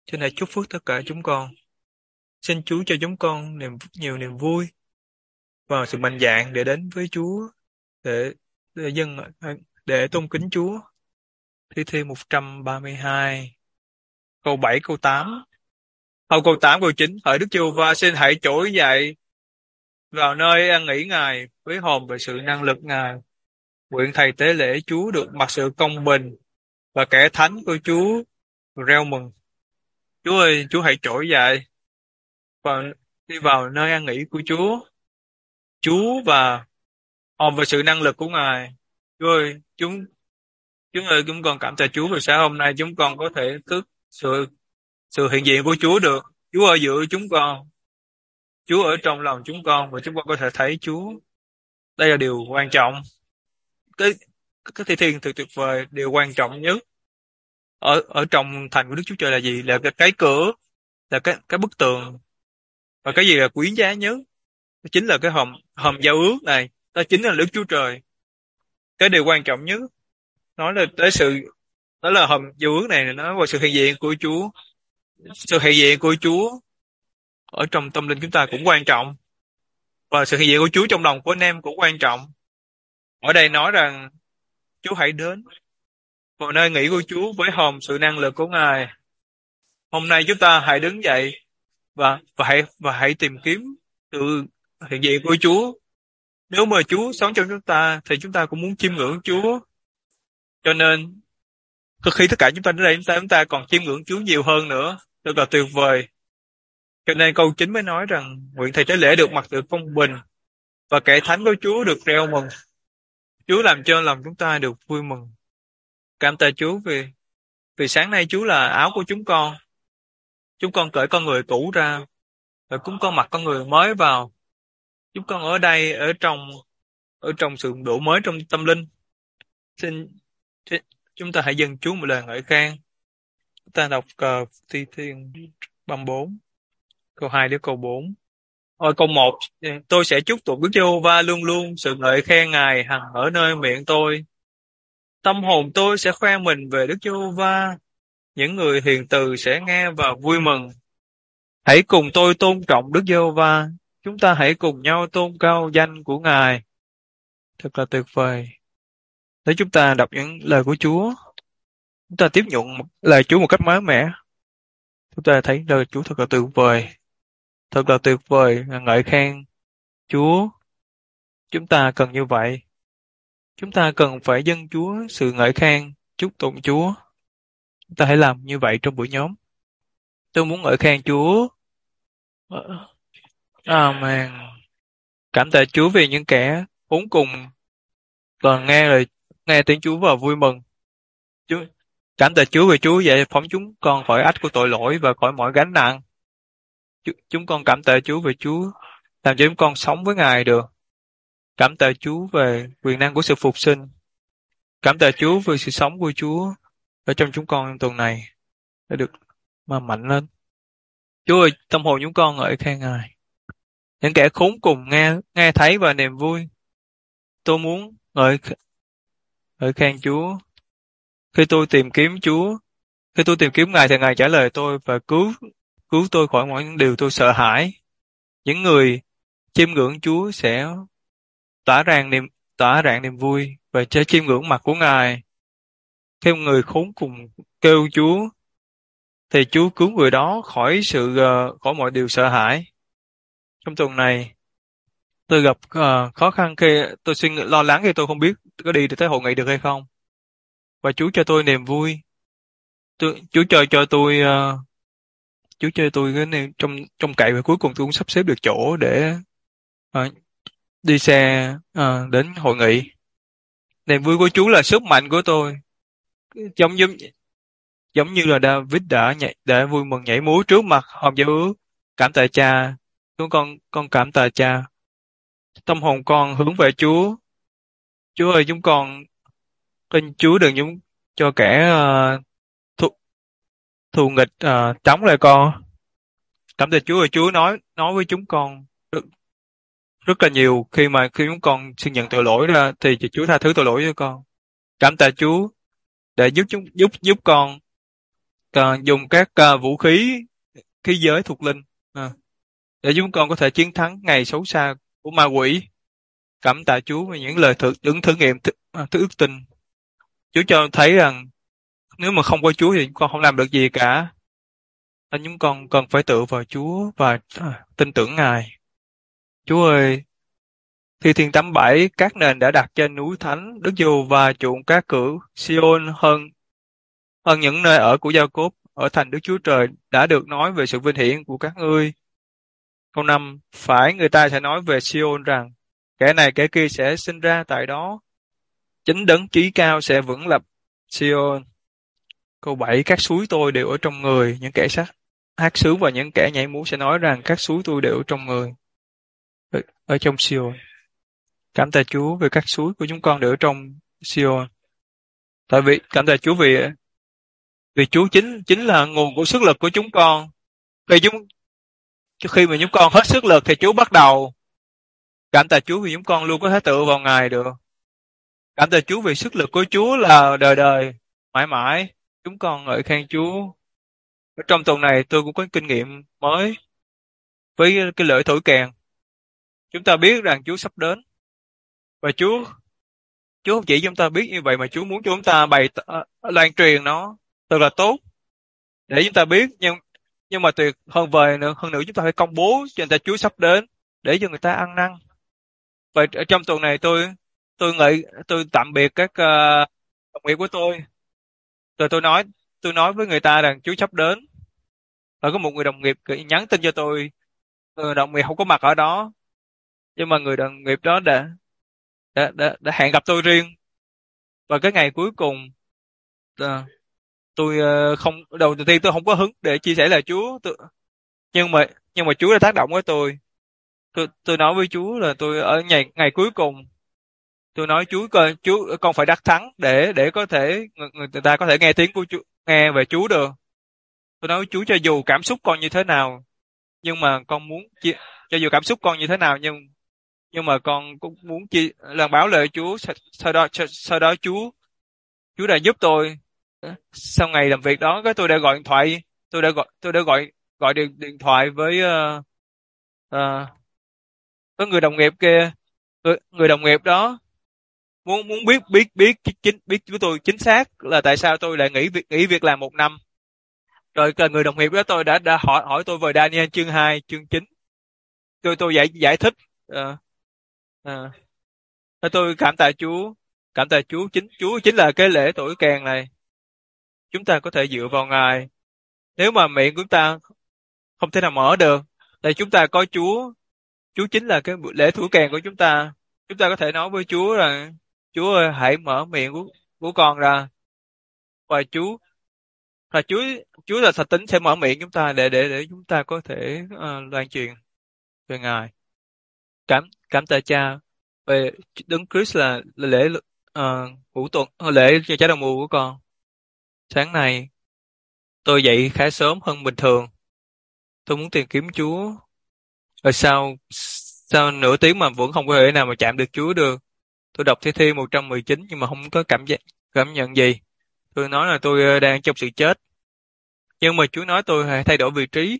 Xin Hãy chúc phước tất cả chúng con. Xin Chúa cho chúng con nhiều niềm vui và sự mạnh dạn để đến với Chúa, để để dâng để tôn kính Chúa. Thi Thiên 132, câu 7, câu 8. Câu 8, câu 9. Hỡi Đức Giê-hô-va, xin hãy trỗi dậy vào nơi an nghỉ Ngài với hồn về sự năng lực Ngài. Nguyện thầy tế lễ Chúa được mặc sự công bình và kẻ thánh của Chúa reo mừng. Chúa ơi, Chúa hãy trỗi dậy và đi vào nơi an nghỉ của Chúa và hồn về sự năng lực của Ngài. Chúa ơi, chúng con cảm tạ Chúa vì sáng hôm nay chúng con có thể thức sự hiện diện của Chúa được. Chúa ở giữa chúng con, Chúa ở trong lòng chúng con và chúng con có thể thấy Chúa. Đây là điều quan trọng. Cái thi thiên thật tuyệt vời. Điều quan trọng nhất ở trong thành của Đức Chúa Trời là gì? Là cái cửa, là cái bức tường. Và cái gì là quý giá nhất? Đó chính là cái hòm giao ước này. Đó chính là Đức Chúa Trời. Cái điều quan trọng nhất nói là tới đó là hòm giao ước này, nói về sự hiện diện của Chúa. Sự hiện diện của Chúa ở trong tâm linh chúng ta cũng quan trọng, và sự hiện diện của Chúa trong lòng của anh em cũng quan trọng. Ở đây nói rằng Chúa hãy đến vào nơi nghỉ của Chúa với hòm sự năng lực của Ngài. Hôm nay chúng ta hãy đứng dậy và hãy tìm kiếm sự hiện diện của Chúa. Nếu mà Chúa sống trong chúng ta thì chúng ta cũng muốn chiêm ngưỡng Chúa. Cho nên khi tất cả chúng ta đến đây, chúng ta còn chiêm ngưỡng Chúa nhiều hơn nữa. Rất là tuyệt vời. Cho nên câu 9 mới nói rằng nguyện thầy tế lễ được mặc sự công bình và kẻ thánh của Chúa được reo mừng. Chúa làm cho lòng chúng ta được vui mừng. Cảm tạ Chúa vì sáng nay Chúa là áo của chúng con. Chúng con cởi con người cũ ra và chúng con mặc con người mới vào. Chúng con ở đây ở trong sự đổi mới trong tâm linh. Xin chúng ta hãy dâng Chúa một lời ngợi khen. Chúng ta đọc Thi Thiên 34, câu 2 đến câu 4. Câu 1, tôi sẽ chúc tụng Đức Giê-hô-va luôn luôn, sự ngợi khen Ngài hằng ở nơi miệng tôi. Tâm hồn tôi sẽ khoe mình về Đức Giê-hô-va, những người hiền từ sẽ nghe và vui mừng. Hãy cùng tôi tôn trọng Đức Giê-hô-va, chúng ta hãy cùng nhau tôn cao danh của Ngài. Thật là tuyệt vời. Nếu chúng ta đọc những lời của Chúa, chúng ta tiếp nhận lời Chúa một cách mới mẻ, chúng ta thấy lời Chúa thật là tuyệt vời. Thật là tuyệt vời, ngợi khen Chúa. Chúng ta cần như vậy. Chúng ta cần phải dâng Chúa sự ngợi khen, chúc tụng Chúa. Chúng ta hãy làm như vậy trong buổi nhóm. Tôi muốn ngợi khen Chúa. Amen. Cảm tạ Chúa vì những kẻ khốn cùng còn nghe tiếng Chúa và vui mừng. Cảm tạ Chúa vì Chúa giải phóng chúng con khỏi ách của tội lỗi và khỏi mọi gánh nặng. Chúng con cảm tạ Chúa vì Chúa làm cho chúng con sống với Ngài được. Cảm tạ Chúa về quyền năng của sự phục sinh. Cảm tạ Chúa vì sự sống của Chúa ở trong chúng con tuần này đã được mạnh lên. Chúa ơi, tâm hồn chúng con ngợi khen Ngài. Những kẻ khốn cùng nghe thấy và niềm vui. Tôi muốn ngợi khen Chúa. Khi tôi tìm kiếm Chúa, khi tôi tìm kiếm Ngài thì Ngài trả lời tôi và cứu tôi khỏi mọi những điều tôi sợ hãi. Những người chiêm ngưỡng Chúa sẽ tỏa rạng niềm vui và sẽ chiêm ngưỡng mặt của Ngài. Khi một người khốn cùng kêu Chúa thì Chúa cứu người đó khỏi mọi điều sợ hãi. Trong tuần này tôi gặp khó khăn khi tôi lo lắng khi tôi không biết có đi tới hội nghị được hay không. Và Chúa cho tôi niềm vui. Chúa cho tôi cái niềm trong cậy, và cuối cùng tôi cũng sắp xếp được chỗ để đi xe đến hội nghị. Niềm vui của Chúa là sức mạnh của tôi. Giống như là David đã vui mừng nhảy múa trước mặt hòm giao ước. Cảm tạ Cha. Con cảm tạ Cha. Tâm hồn con hướng về Chúa. Chúa ơi, chúng con xin Chúa đừng cho kẻ thù nghịch chống lại con. Cảm tạ Chúa ơi, Chúa nói với chúng con rất là nhiều khi chúng con xin nhận tội lỗi ra thì Chúa tha thứ tội lỗi cho con. Cảm tạ Chúa để giúp con dùng các vũ khí khí giới thuộc linh để chúng con có thể chiến thắng ngày xấu xa của ma quỷ. Cảm tạ Chúa về những lời thử nghiệm thứ ước tin. Chúa cho thấy rằng nếu mà không có Chúa thì chúng con không làm được gì cả. Nên chúng con cần phải tựa vào Chúa và tin tưởng Ngài. Chúa ơi, Thi Thiên 87, các nền đã đặt trên núi Thánh, Đức Giê-hô và chuộng các cửu Sion hơn những nơi ở của Gia-cốp, ở thành Đức Chúa Trời đã được nói về sự vinh hiển của các ngươi. Câu 5, phải người ta sẽ nói về Sion rằng kẻ này kẻ kia sẽ sinh ra tại đó. Chính đấng chí cao sẽ vững lập Sion. Câu 7, các suối tôi đều ở trong người, những kẻ hát sướng và những kẻ nhảy múa sẽ nói rằng các suối tôi đều ở trong người, ở trong Sion. Cảm tạ Chúa về các suối của chúng con đều ở trong Sion. Tại vì cảm tạ Chúa vì Chúa chính là nguồn của sức lực của chúng con. Khi mà chúng con hết sức lực thì Chúa bắt đầu. Cảm tạ Chúa vì chúng con luôn có thể tựa vào Ngài được. Cảm tạ Chúa vì sức lực của Chúa là đời đời, mãi mãi. Chúng con ngợi khen Chúa. Ở trong tuần này tôi cũng có kinh nghiệm mới với cái lễ thổi kèn. Chúng ta biết rằng Chúa sắp đến. Và Chúa không chỉ cho chúng ta biết như vậy mà Chúa muốn cho chúng ta lan truyền nó thật là tốt để chúng ta biết, nhưng mà tuyệt hơn vời nữa, hơn nữa chúng ta phải công bố cho người ta Chúa sắp đến để cho người ta ăn năn. Và ở trong tuần này tôi tạm biệt các đồng nghiệp của tôi. Rồi tôi nói với người ta rằng Chúa sắp đến. Và có một người đồng nghiệp nhắn tin cho tôi, đồng nghiệp không có mặt ở đó, nhưng mà người đồng nghiệp đó đã hẹn gặp tôi riêng. Và cái ngày cuối cùng tôi không, đầu tiên tôi không có hứng để chia sẻ lời Chúa, nhưng mà Chúa đã tác động với tôi. Tôi nói với Chúa là tôi ở ngày cuối cùng tôi nói Chúa con phải đắc thắng để có thể người ta có thể nghe tiếng của Chúa, nghe về Chúa được. Tôi nói với Chúa cho dù cảm xúc con như thế nào, nhưng mà con muốn cho dù cảm xúc con như thế nào nhưng mà con cũng muốn loan báo lời Chúa. Sau đó Chúa đã giúp tôi. Sau ngày làm việc đó, tôi đã gọi điện thoại, tôi đã gọi điện thoại với có người đồng nghiệp kia. Người đồng nghiệp đó muốn biết của tôi chính xác là tại sao tôi lại nghỉ việc làm 1 năm. Rồi người đồng nghiệp đó tôi đã hỏi tôi về Daniel chương 2, chương 9. Tôi giải thích. Tôi cảm tạ Chúa. Chúa chính là cái lễ thổi kèn này. Chúng ta có thể dựa vào Ngài. Nếu mà miệng của chúng ta không thể nào mở được, thì chúng ta có Chúa. Chúa chính là cái lễ thổi kèn của chúng ta. Chúng ta có thể nói với Chúa rằng Chúa ơi, hãy mở miệng của con ra. Và Chúa là thật tính sẽ mở miệng chúng ta để chúng ta có thể loan truyền về Ngài. Cảm tạ Cha về Đấng Christ là lễ ngũ tuần, lễ cho trái đầu mùa của con. Sáng nay tôi dậy khá sớm hơn bình thường. Tôi muốn tìm kiếm Chúa. Rồi sau nửa tiếng mà vẫn không có thể nào mà chạm được Chúa được. Tôi đọc Thi Thiên 119 nhưng mà không có cảm nhận gì. Tôi nói là tôi đang trong sự chết. Nhưng mà Chúa nói tôi hãy thay đổi vị trí.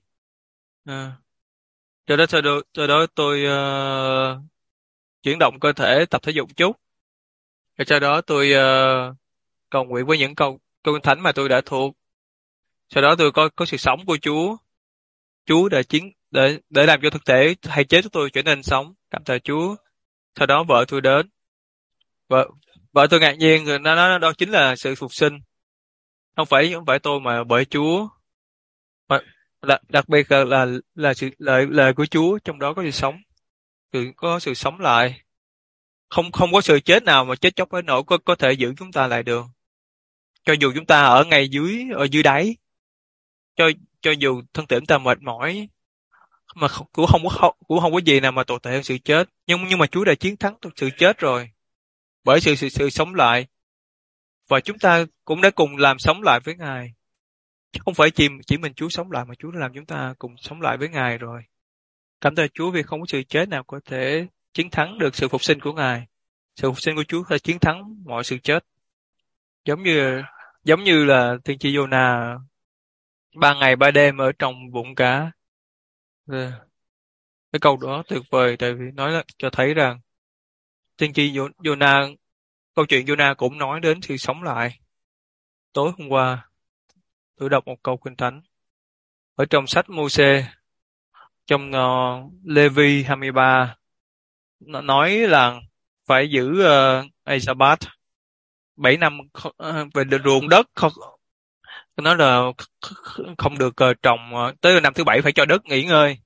Cho đó tôi chuyển động cơ thể, tập thể dục chút. Rồi sau đó tôi cầu nguyện với những câu thánh mà tôi đã thuộc. Sau đó tôi có sự sống của Chúa. Chúa đã để làm cho thực thể hay chết của tôi trở nên sống. Cảm tạ Chúa. Sau đó vợ tôi đến. Vợ tôi ngạc nhiên, rồi nó nói đó chính là sự phục sinh. Không phải tôi mà bởi Chúa. Đặc biệt là sự lời của Chúa, trong đó có sự sống. Có sự sống lại. Không có sự chết nào mà chết chóc tới nỗi có thể giữ chúng ta lại được. Cho dù chúng ta ở ở dưới đáy, cho dù thân thể chúng ta mệt mỏi, mà cũng không có gì nào mà tồi tệ hơn sự chết. Nhưng mà Chúa đã chiến thắng sự chết rồi, bởi sự sống lại, và chúng ta cũng đã cùng làm sống lại với Ngài. Chứ không phải chỉ mình Chúa sống lại, mà Chúa đã làm chúng ta cùng sống lại với Ngài rồi. Cảm tạ Chúa vì không có sự chết nào có thể chiến thắng được sự phục sinh của Ngài. Sự phục sinh của Chúa sẽ chiến thắng mọi sự chết. Giống như là tiên tri Giô-na 3 ngày 3 đêm ở trong bụng cá. Ờ, cái câu đó tuyệt vời, tại vì nói là cho thấy rằng tiên tri Jonah, câu chuyện Jonah cũng nói đến sự sống lại. Tối hôm qua tôi đọc một câu kinh thánh ở trong sách Mô-sê, trong Lê-vi 23, nó nói là phải giữ ngày Sa-bát 7 năm, về ruộng đất không, nó là không được trồng, tới năm thứ 7 phải cho đất nghỉ ngơi.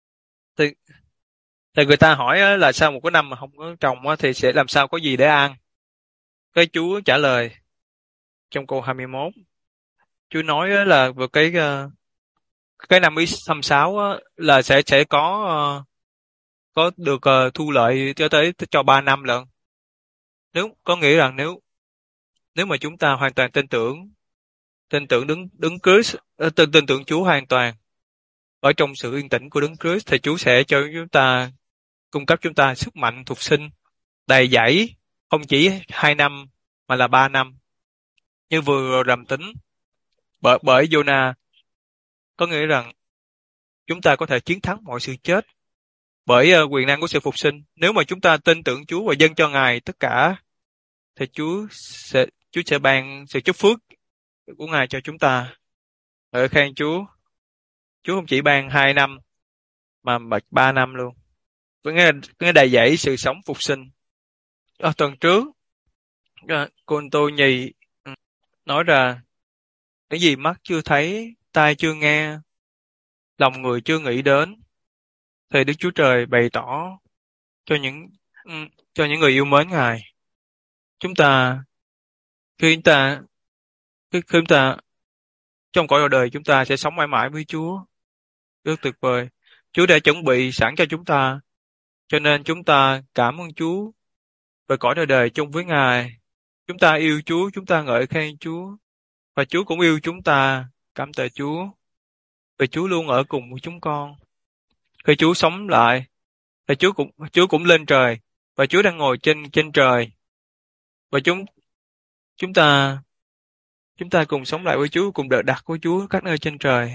Thì người ta hỏi á, là sao một cái năm mà không có trồng á, thì sẽ làm sao có gì để ăn. Cái Chúa trả lời trong câu 21, Chúa nói á, là vào cái năm thứ 6 á, là sẽ có được thu lợi cho tới cho 3 năm lận. Nếu có nghĩa rằng nếu nếu mà chúng ta hoàn toàn tin tưởng đứng Christ, tin tưởng Chúa hoàn toàn ở trong sự yên tĩnh của Đấng Christ, thì Chúa sẽ cho chúng ta, cung cấp chúng ta sức mạnh phục sinh đầy dẫy, không chỉ 2 năm mà là 3 năm như vừa rồi làm tính bởi Jonah. Có nghĩa rằng chúng ta có thể chiến thắng mọi sự chết bởi quyền năng của sự phục sinh. Nếu mà chúng ta tin tưởng Chúa và dâng cho Ngài tất cả, thì Chúa sẽ ban sự chúc phước của Ngài cho chúng ta. Ở khen Chúa không chỉ ban 2 năm mà 3 năm luôn. Với đầy dẫy sự sống phục sinh. Ở tuần trước, cô tôi nhì nói ra cái gì mắt chưa thấy, tai chưa nghe, lòng người chưa nghĩ đến, thì Đức Chúa Trời bày tỏ cho những người yêu mến Ngài. Chúng ta khi chúng ta khi chúng ta trong cõi đời chúng ta sẽ sống mãi mãi với Chúa, rất tuyệt vời. Chúa đã chuẩn bị sẵn cho chúng ta, cho nên chúng ta cảm ơn Chúa về cõi đời chung với Ngài. Chúng ta yêu Chúa, chúng ta ngợi khen Chúa, và Chúa cũng yêu chúng ta. Cảm tạ Chúa vì Chúa luôn ở cùng với chúng con. Khi Chúa sống lại, thì Chúa cũng lên trời, và Chúa đang ngồi trên trên trời, và chúng ta chúng ta cùng sống lại với Chúa, cùng đợi đặt của Chúa các nơi trên trời.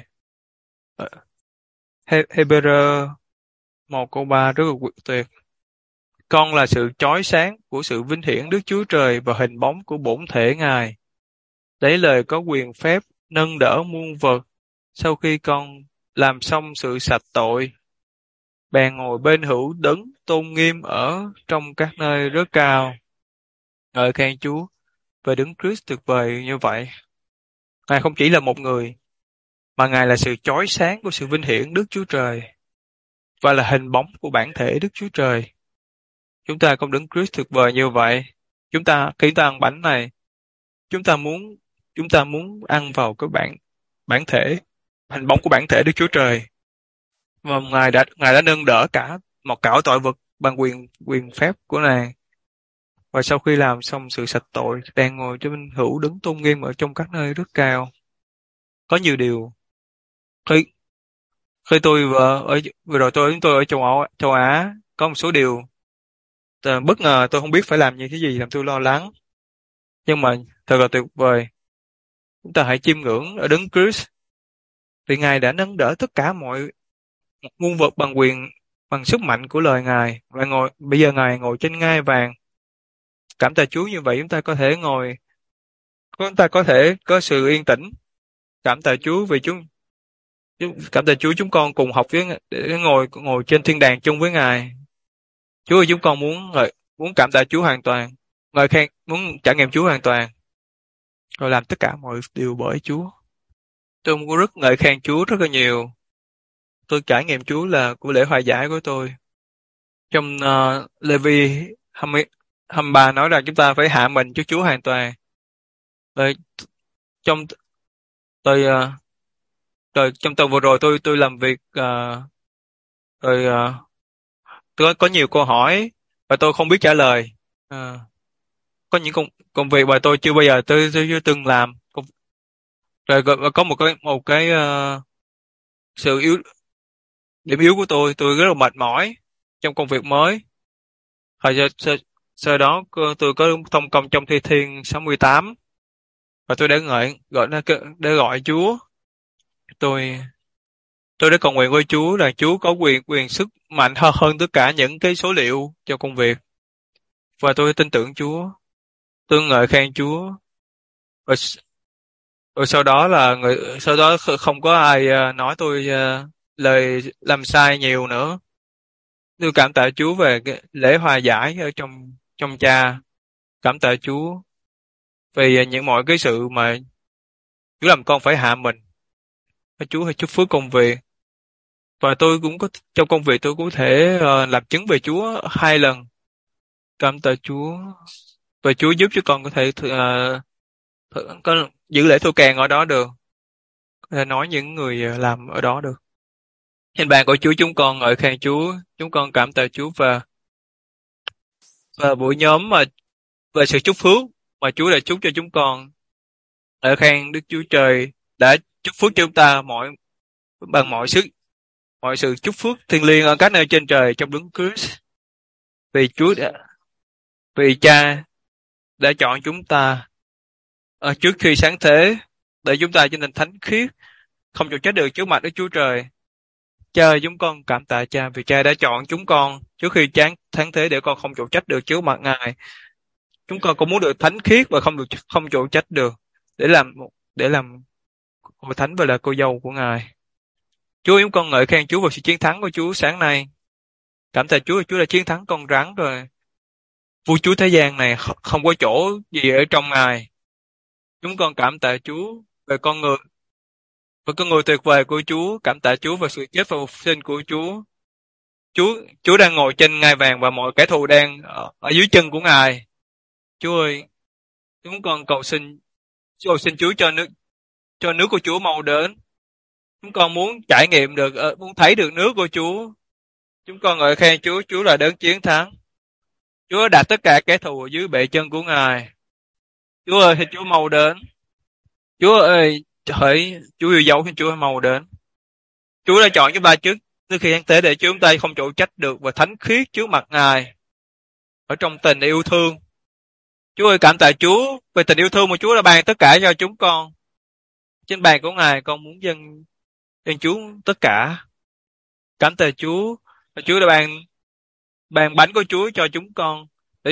Hebrew 1 câu 3 rất là tuyệt. Con là sự chói sáng của sự vinh hiển Đức Chúa Trời và hình bóng của bổn thể Ngài. Đấy lời có quyền phép nâng đỡ muôn vật. Sau khi con làm xong sự sạch tội, bèn ngồi bên hữu đấng tôn nghiêm ở trong các nơi rất cao. Ngợi khen Chúa về Đấng Christ tuyệt vời như vậy. Ngài không chỉ là một người, mà Ngài là sự chói sáng của sự vinh hiển Đức Chúa Trời, và là hình bóng của bản thể Đức Chúa Trời. Chúng ta không Đấng Christ tuyệt vời như vậy. Khi chúng ta ăn bánh này, chúng ta muốn ăn vào cái bản thể, hình bóng của bản thể Đức Chúa Trời. Và Ngài đã nâng đỡ một cõi tội vật bằng quyền phép của Ngài. Và sau khi làm xong sự sạch tội, đang ngồi trên bên hữu đấng tôn nghiêm ở trong các nơi rất cao. Có nhiều điều. Khi khi vừa rồi tôi ở châu Á, có một số điều bất ngờ, tôi không biết phải làm như cái gì, làm tôi lo lắng. Nhưng mà thật là tuyệt vời. Chúng ta hãy chiêm ngưỡng ở Đấng Christ, vì Ngài đã nâng đỡ tất cả mọi muôn vật bằng sức mạnh của lời Ngài. Và bây giờ Ngài ngồi trên ngai vàng. Cảm tạ Chúa như vậy, chúng ta có thể có sự yên tĩnh. Cảm tạ Chúa vì cảm tạ Chúa, chúng con cùng học để ngồi trên thiên đàng chung với Ngài. Chúa ơi, chúng con muốn cảm tạ Chúa hoàn toàn, muốn trải nghiệm Chúa hoàn toàn, rồi làm tất cả mọi điều bởi Chúa. Tôi cũng rất ngợi khen Chúa rất là nhiều. Tôi trải nghiệm Chúa là của lễ hòa giải của tôi. Trong Lê-vi 23 nói rằng chúng ta phải hạ mình trước Chúa hoàn toàn. Rồi trong tôi trong tuần vừa rồi tôi làm việc, rồi tôi có nhiều câu hỏi và tôi không biết trả lời. Ờ, có những công việc mà tôi chưa bao giờ tôi chưa từng làm. Rồi có một cái sự điểm yếu của tôi rất là mệt mỏi trong công việc mới. Rồi sau đó tôi có thông công trong Thi Thiên 68, và tôi đã gọi Chúa tôi đã cầu nguyện với Chúa là Chúa có quyền quyền sức mạnh hơn tất cả những cái số liệu cho công việc, và tôi tin tưởng Chúa, tôi ngợi khen Chúa. Rồi, rồi sau đó không có ai nói tôi lời làm sai nhiều nữa. Tôi cảm tạ Chúa về cái lễ hòa giải ở trong trong cha. Cảm tạ Chúa vì những mọi cái sự mà Chúa làm con phải hạ mình. Chúa hãy chúc phước công việc. Và tôi cũng có trong công việc tôi cũng có thể làm chứng về Chúa 2 lần. Cảm tạ Chúa. Và Chúa giúp cho con có thể có giữ lễ thô kèn ở đó được. Có thể nói những người làm ở đó được. Trên bàn của Chúa chúng con ngợi khen Chúa. Chúng con cảm tạ Chúa và buổi nhóm mà về sự chúc phước mà Chúa đã chúc cho chúng con. Ngợi khen Đức Chúa Trời đã chúc phước cho chúng ta bằng mọi sự chúc phước thiêng liêng ở các nơi trên trời trong Đấng Christ. Vì Cha đã chọn chúng ta trước khi sáng thế để chúng ta trở nên thánh khiết, không chịu trách được trước mặt Đức Chúa Trời. Cha ơi, chúng con cảm tạ Cha vì Cha đã chọn chúng con trước khi sáng thế để con không chịu trách được trước mặt Ngài. Chúng con cũng muốn được thánh khiết và không chịu trách được để làm hội thánh và là cô dâu của Ngài. Chúa, chúng con ngợi khen Chúa về sự chiến thắng của Chúa sáng nay. Cảm tạ Chúa, Chúa đã chiến thắng con rắn rồi. Vua chúa thế gian này không có chỗ gì ở trong Ngài. Chúng con cảm tạ Chúa về con người tuyệt vời của Chúa. Cảm tạ Chúa về sự chết và phục sinh của Chúa. Chúa đang ngồi trên ngai vàng và mọi kẻ thù đang ở dưới chân của Ngài. Chúa ơi, chúng con cầu xin Chúa cho nước của Chúa mau đến. Chúng con muốn trải nghiệm được, muốn thấy được nước của Chúa. Chúng con ngợi khen Chúa, Chúa là đấng chiến thắng. Chúa đã đặt tất cả kẻ thù ở dưới bệ chân của Ngài. Chúa ơi, Chúa mau đến. Chúa ơi, Chúa yêu dấu, Chúa mau đến. Chúa đã chọn chúng ta trước khi sáng thế để chúng ta không chỗ trách được và thánh khiết trước mặt Ngài ở trong tình yêu thương. Chúa ơi, cảm tạ Chúa về tình yêu thương mà Chúa đã ban tất cả cho chúng con. Trên bàn của Ngài con muốn dâng Chúa tất cả. Cảm tạ Chúa, Chúa đã ban bánh của Chúa cho chúng con để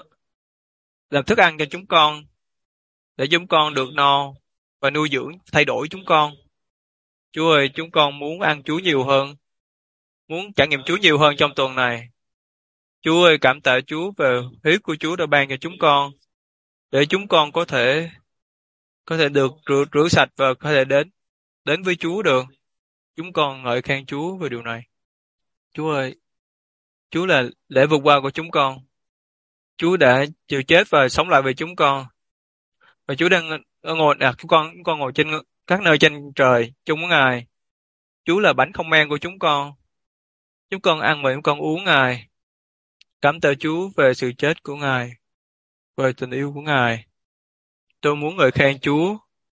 làm thức ăn cho chúng con, để chúng con được no và nuôi dưỡng thay đổi chúng con. Chúa ơi, chúng con muốn ăn Chúa nhiều hơn, muốn trải nghiệm Chúa nhiều hơn trong tuần này. Chúa ơi, cảm tạ Chúa về huyết của Chúa đã ban cho chúng con để chúng con có thể được rửa sạch và có thể đến với Chúa được. Chúng con ngợi khen Chúa về điều này. Chúa ơi, Chúa là lễ vượt qua của chúng con. Chúa đã chịu chết và sống lại về chúng con. Và Chúa đang chúng con ngồi trên các nơi trên trời chung với Ngài. Chúa là bánh không men của chúng con. Chúng con ăn và chúng con uống Ngài. Cảm tạ Chúa về sự chết của Ngài, về tình yêu của Ngài. Tôi muốn ngợi khen Chúa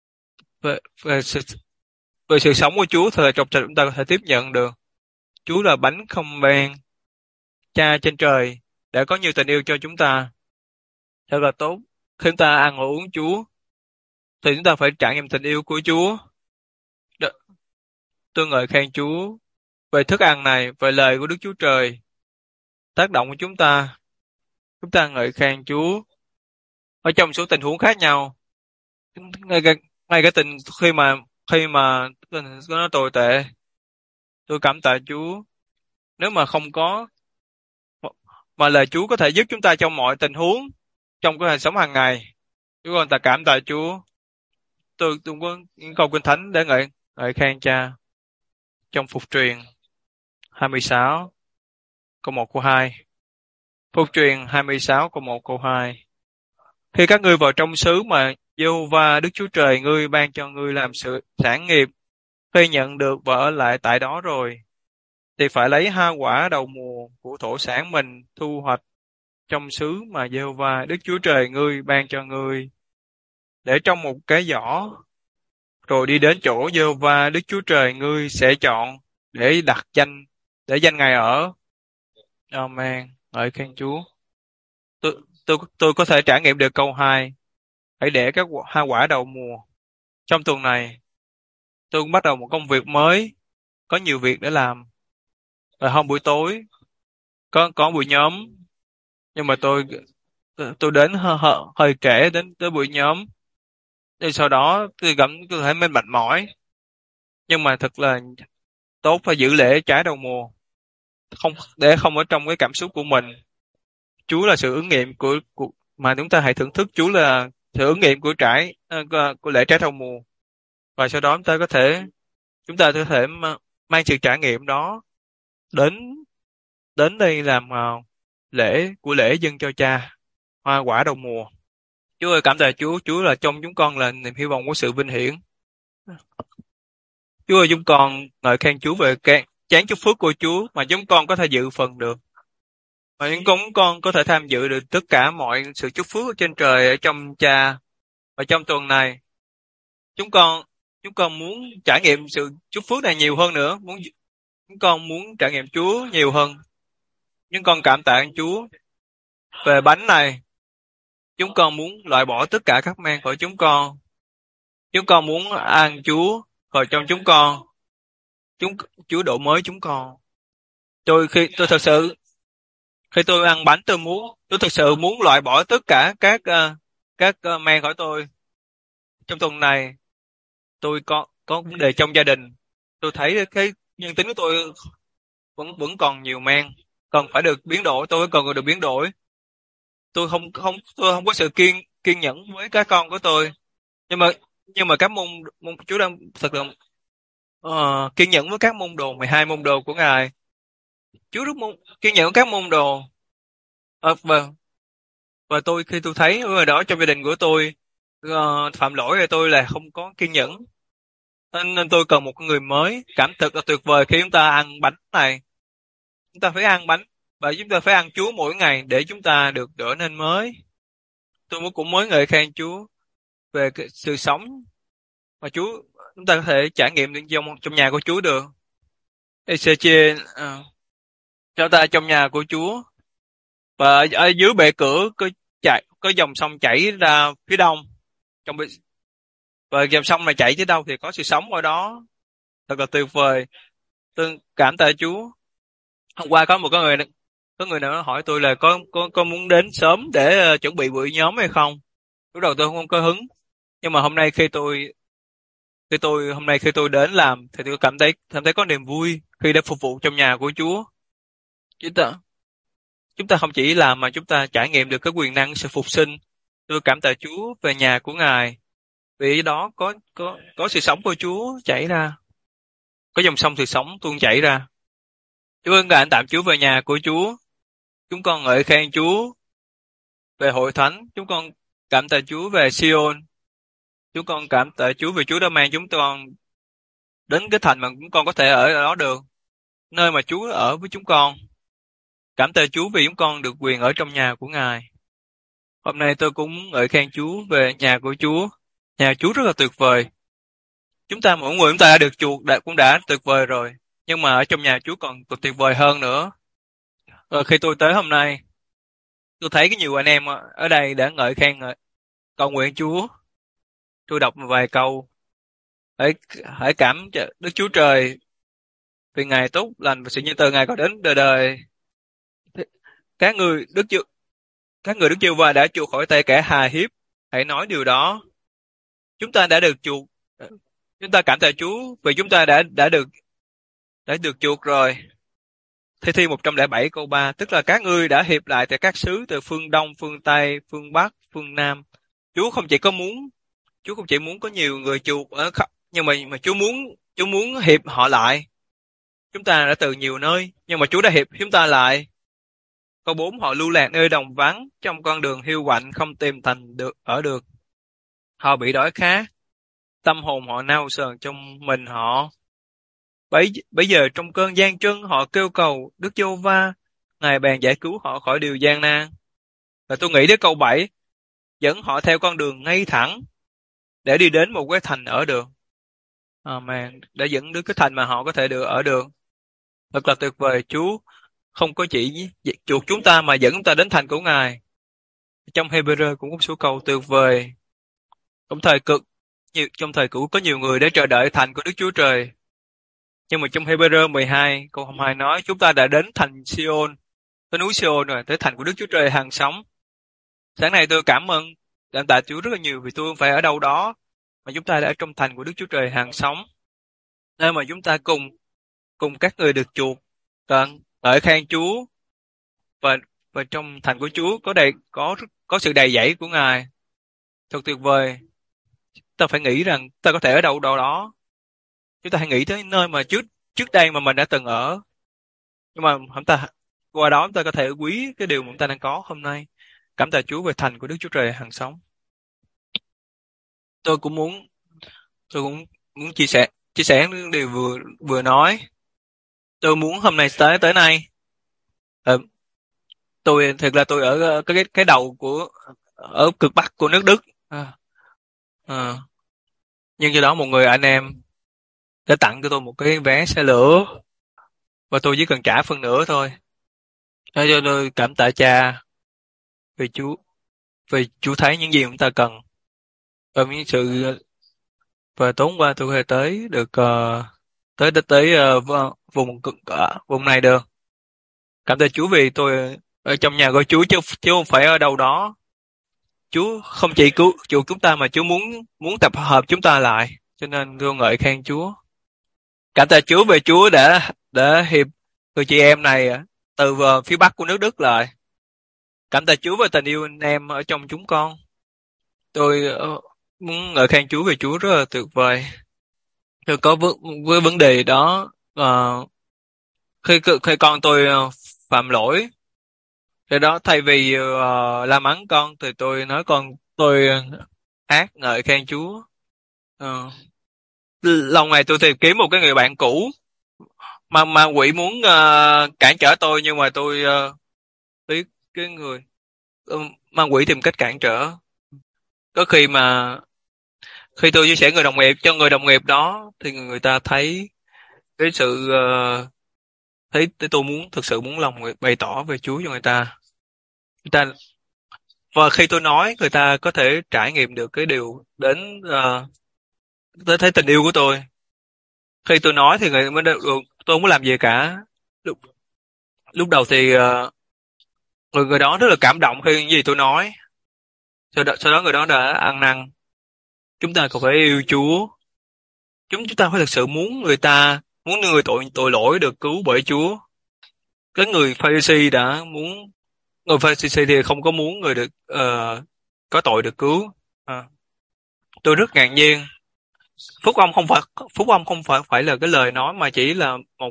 về sự sống của Chúa thật là trong chúng ta có thể tiếp nhận được. Chúa là bánh không men. Cha trên trời đã có nhiều tình yêu cho chúng ta. Thật là tốt. Khi chúng ta ăn và uống Chúa thì chúng ta phải trải nghiệm tình yêu của Chúa. Tôi ngợi khen Chúa về thức ăn này, về lời của Đức Chúa Trời tác động của chúng ta. Chúng ta ngợi khen Chúa ở trong số tình huống khác nhau. Ngay cái tình khi mà tình nó tồi tệ, tôi cảm tạ Chúa. Nếu mà không có mà lời Chúa có thể giúp chúng ta trong mọi tình huống trong cái cuộc sống hàng ngày, chúng con ta cảm tạ Chúa. Tôi có những câu kinh thánh để ngợi khen Cha trong Phục truyền 26 câu 1 câu 2. Phục truyền 26 câu 1 câu 2. Khi các ngươi vào trong xứ mà Giê-hô-va Đức Chúa Trời ngươi ban cho ngươi làm sự sản nghiệp, khi nhận được và ở lại tại đó rồi, thì phải lấy 2 quả đầu mùa của thổ sản mình thu hoạch trong xứ mà Giê-hô-va Đức Chúa Trời ngươi ban cho ngươi, để trong một cái giỏ, rồi đi đến chỗ Giê-hô-va Đức Chúa Trời ngươi sẽ chọn để để danh Ngài ở. Amen. Ngợi khen Chúa. Tôi có thể trải nghiệm được câu 2. Hãy để 2 quả đầu mùa. Trong tuần này, tôi cũng bắt đầu một công việc mới, có nhiều việc để làm. Rồi hôm buổi tối có buổi nhóm, nhưng mà tôi đến hơi trễ đến tới buổi nhóm. Thì sau đó tôi cảm tôi thấy mệt mỏi, nhưng mà thật là tốt phải giữ lễ trái đầu mùa, không để không ở trong cái cảm xúc của mình. Chúa là sự ứng nghiệm của mà chúng ta hãy thưởng thức Chúa là sự ứng nghiệm của lễ trái đầu mùa, và sau đó chúng ta có thể mang sự trải nghiệm đó đến đến đây làm lễ dâng cho Cha hoa quả đầu mùa. Chúa ơi, cảm tạ Chúa, Chúa là trong chúng con là niềm hy vọng của sự vinh hiển. Chúa ơi, chúng con ngợi khen Chúa về cái chán chúc phước của Chúa mà chúng con có thể dự phần được, và chúng con có thể tham dự được tất cả mọi sự chúc phước ở trên trời ở trong Cha. Và trong tuần này chúng con chúng con muốn trải nghiệm sự chúc phước này nhiều hơn nữa, chúng con muốn trải nghiệm Chúa nhiều hơn. Chúng con cảm tạ Chúa về bánh này. Chúng con muốn loại bỏ tất cả các men của chúng con. Chúng con muốn ăn Chúa vào trong chúng con. Chúa đổi mới chúng con. Tôi thật sự khi tôi ăn bánh tôi thực sự muốn loại bỏ tất cả các men của tôi. Trong tuần này tôi có vấn đề trong gia đình. Tôi thấy cái nhân tính của tôi vẫn còn nhiều men, cần phải được biến đổi. Tôi cần được biến đổi. Tôi không có sự kiên kiên nhẫn với các con của tôi. Nhưng mà các môn Chúa đang thật là kiên nhẫn với các môn đồ, 12 môn đồ của Ngài. Chúa rất kiên nhẫn với các môn đồ. Và khi tôi thấy người đó trong gia đình của tôi phạm lỗi, thì tôi là không có kiên nhẫn. Nên tôi cần một người mới. Cảm thực là tuyệt vời khi chúng ta ăn bánh này. Chúng ta phải ăn bánh và chúng ta phải ăn Chúa mỗi ngày để chúng ta được trở nên mới. Tôi cũng mới ngợi khen Chúa về cái sự sống mà chúng ta có thể trải nghiệm được trong nhà của Chúa được. Ezechiel cho ta trong nhà của Chúa, và ở dưới bệ cửa có dòng sông chảy ra phía đông, và dòng sông này chảy tới đâu thì có sự sống ở đó. Thật là tuyệt vời. Tôi cảm tạ Chúa. Hôm qua có người nào hỏi tôi là có muốn đến sớm để chuẩn bị buổi nhóm hay không. Lúc đầu tôi không có hứng, nhưng mà hôm nay khi tôi đến làm thì tôi cảm thấy có niềm vui khi đã phục vụ trong nhà của Chúa. Chúng ta không chỉ làm mà chúng ta trải nghiệm được cái quyền năng sự phục sinh. Tôi cảm tạ Chúa về nhà của Ngài, vì đó có sự sống của Chúa chảy ra, có dòng sông sự sống tuôn chảy ra. Chúng con cảm tạ Chúa về nhà của Chúa. Chúng con ngợi khen Chúa về hội thánh. Chúng con cảm tạ Chúa về Sion. Chúng con cảm tạ Chúa vì Chúa đã mang chúng con đến cái thành mà chúng con có thể ở đó được, nơi mà Chúa ở với chúng con. Cảm tạ Chúa vì chúng con được quyền ở trong nhà của Ngài. Hôm nay tôi cũng ngợi khen Chúa về nhà của Chúa. Nhà Chúa rất là tuyệt vời. Mỗi người chúng ta đã được chuộc cũng đã tuyệt vời rồi, nhưng mà ở trong nhà Chúa còn tuyệt vời hơn nữa. Khi tôi tới hôm nay, tôi thấy có nhiều anh em ở đây đã ngợi khen cầu nguyện Chúa. Tôi đọc một vài câu. Hãy cảm Đức Chúa Trời vì Ngài tốt lành và sự nhân từ Ngài có đến đời đời. Các người Đức Giê-hô-va đã chuộc khỏi tay kẻ hà hiếp. Hãy nói điều đó. Chúng ta đã được chuộc. Chúng ta cảm tạ Chúa vì chúng ta đã được chuộc rồi. Thi 107 câu 3, tức là các ngươi đã hiệp lại từ các xứ, từ phương Đông, phương Tây, phương Bắc, phương Nam. Chúa không chỉ muốn có nhiều người chuộc nhưng mà Chúa muốn hiệp họ lại. Chúng ta đã từ nhiều nơi, nhưng mà Chúa đã hiệp chúng ta lại. Câu 4, họ lưu lạc nơi đồng vắng, trong con đường hiu quạnh không tìm thành được. Họ bị đói khát, tâm hồn họ nao sờn trong mình họ. Bây giờ trong cơn gian truân họ kêu cầu Đức Giê-hô-va, Ngài bèn giải cứu họ khỏi điều gian nan. Và tôi nghĩ đến câu 7, dẫn họ theo con đường ngay thẳng để đi đến một cái thành ở được. Amen. Để dẫn đến cái thành mà họ có thể được ở được. Thật là tuyệt vời. Chúa không có chỉ chuộc chúng ta mà dẫn chúng ta đến thành của Ngài. Trong Hebrew cũng có số câu tuyệt vời. Trong thời cực trong thời cũ có nhiều người để chờ đợi thành của Đức Chúa Trời. Nhưng mà trong Hebrew 12 câu 22 nói chúng ta đã đến thành Sion, tới núi Sion rồi, tới thành của Đức Chúa Trời hàng sống. Sáng nay tôi cảm tạ Chúa rất là nhiều vì tôi không phải ở đâu đó, mà chúng ta đã ở trong thành của Đức Chúa Trời hàng sống, nơi mà chúng ta cùng các người được chuộc, ngợi khen Chúa, và trong thành của Chúa có sự đầy dẫy của Ngài. Thật tuyệt vời. Ta phải nghĩ rằng ta có thể ở đâu đó. Chúng ta hãy nghĩ tới nơi mà trước đây mà mình đã từng ở, nhưng mà qua đó chúng ta có thể quý cái điều mà chúng ta đang có hôm nay. Cảm tạ Chúa về thành của Đức Chúa Trời hàng sống. Tôi cũng muốn chia sẻ những điều vừa nói. Tôi muốn hôm nay tới nay, thực ra tôi ở cái đầu ở cực bắc của nước Đức. Nhưng do đó một người anh em đã tặng cho tôi một cái vé xe lửa, và tôi chỉ cần trả phần nữa thôi. Thế cho tôi cảm tạ Cha vì Chúa thấy những gì chúng ta cần, và những sự, và tối hôm qua tôi có thể tới được tới vùng này được. Cảm tạ Chúa vì tôi ở trong nhà của Chúa chứ không phải ở đâu đó. Chúa không chỉ cứu chúng ta mà Chúa muốn tập hợp chúng ta lại, cho nên tôi ngợi khen Chúa. Cảm tạ Chúa về Chúa đã hiệp người chị em này từ phía bắc của nước Đức lại. Cảm tạ Chúa về tình yêu anh em ở trong chúng con. Tôi muốn ngợi khen Chúa về Chúa rất là tuyệt vời. Tôi có với vấn đề đó, khi con tôi phạm lỗi, thì đó thay vì la mắng con thì tôi nói con tôi hát ngợi khen Chúa. Lâu ngày tôi tìm kiếm một cái người bạn cũ mà quỷ muốn cản trở tôi, nhưng mà tôi biết cái người ma quỷ tìm cách cản trở. Có khi tôi chia sẻ người đồng nghiệp cho người đồng nghiệp đó, thì người ta thấy cái sự thấy tôi thực sự muốn lòng bày tỏ về Chúa cho người ta. Và khi tôi nói, người ta có thể trải nghiệm được cái điều đến tới thấy tình yêu của tôi. Khi tôi nói thì người mới được, tôi không có làm gì cả. Lúc đầu thì người đó rất là cảm động khi những gì tôi nói. Sau đó người đó đã ăn năn. Chúng ta cần phải yêu Chúa. Chúng ta phải thực sự muốn người tội lỗi được cứu bởi Chúa. Cái người Pharisee người Pharisee thì không có muốn người được có tội được cứu. Tôi rất ngạc nhiên. Phúc âm không phải là cái lời nói, mà chỉ là một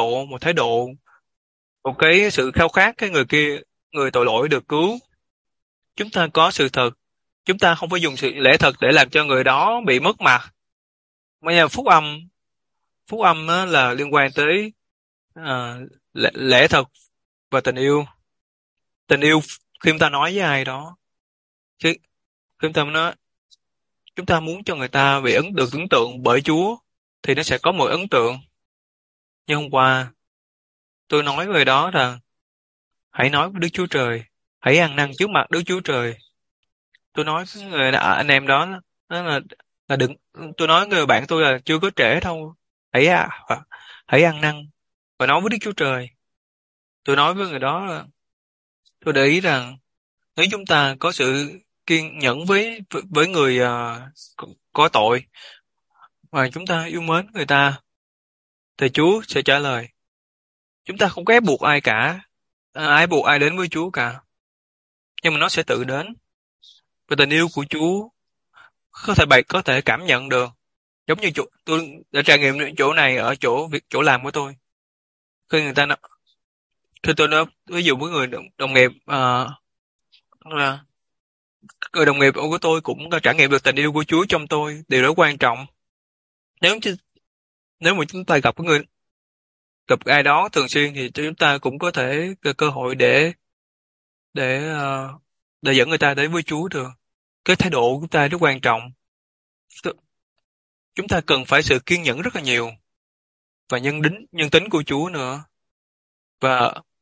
cái sự khao khát cái người tội lỗi được cứu. Chúng ta có sự thật, chúng ta không phải dùng sự lẽ thật để làm cho người đó bị mất mặt. Bây giờ phúc âm là liên quan tới lẽ thật và tình yêu. Tình yêu khi chúng ta nói với ai đó, chứ khi chúng ta muốn cho người ta bị được ấn tượng bởi Chúa, thì nó sẽ có một ấn tượng. Như hôm qua tôi nói với người đó rằng hãy nói với Đức Chúa Trời, hãy ăn năn trước mặt Đức Chúa Trời. Tôi nói với anh em đó là đừng. Tôi nói người bạn tôi là chưa có trễ đâu, hãy ăn năn và nói với Đức Chúa Trời. Tôi nói với người đó là tôi để ý rằng nếu chúng ta có sự kiên nhẫn với người có tội, và chúng ta yêu mến người ta, thì Chúa sẽ trả lời. Chúng ta không có ép buộc ai cả, ai buộc ai đến với Chúa cả, nhưng mà nó sẽ tự đến. Và tình yêu của Chúa có thể cảm nhận được. Giống như tôi đã trải nghiệm chỗ này ở chỗ làm của tôi. Khi tôi nói ví dụ với người đồng nghiệp, người đồng nghiệp của tôi cũng trải nghiệm được tình yêu của Chúa trong tôi. Điều đó quan trọng. Nếu mà chúng ta gặp ai đó thường xuyên, thì chúng ta cũng có thể cơ hội để dẫn người ta đến với Chúa được. Cái thái độ của chúng ta rất quan trọng. Chúng ta cần phải sự kiên nhẫn rất là nhiều, và nhân tính của Chúa nữa.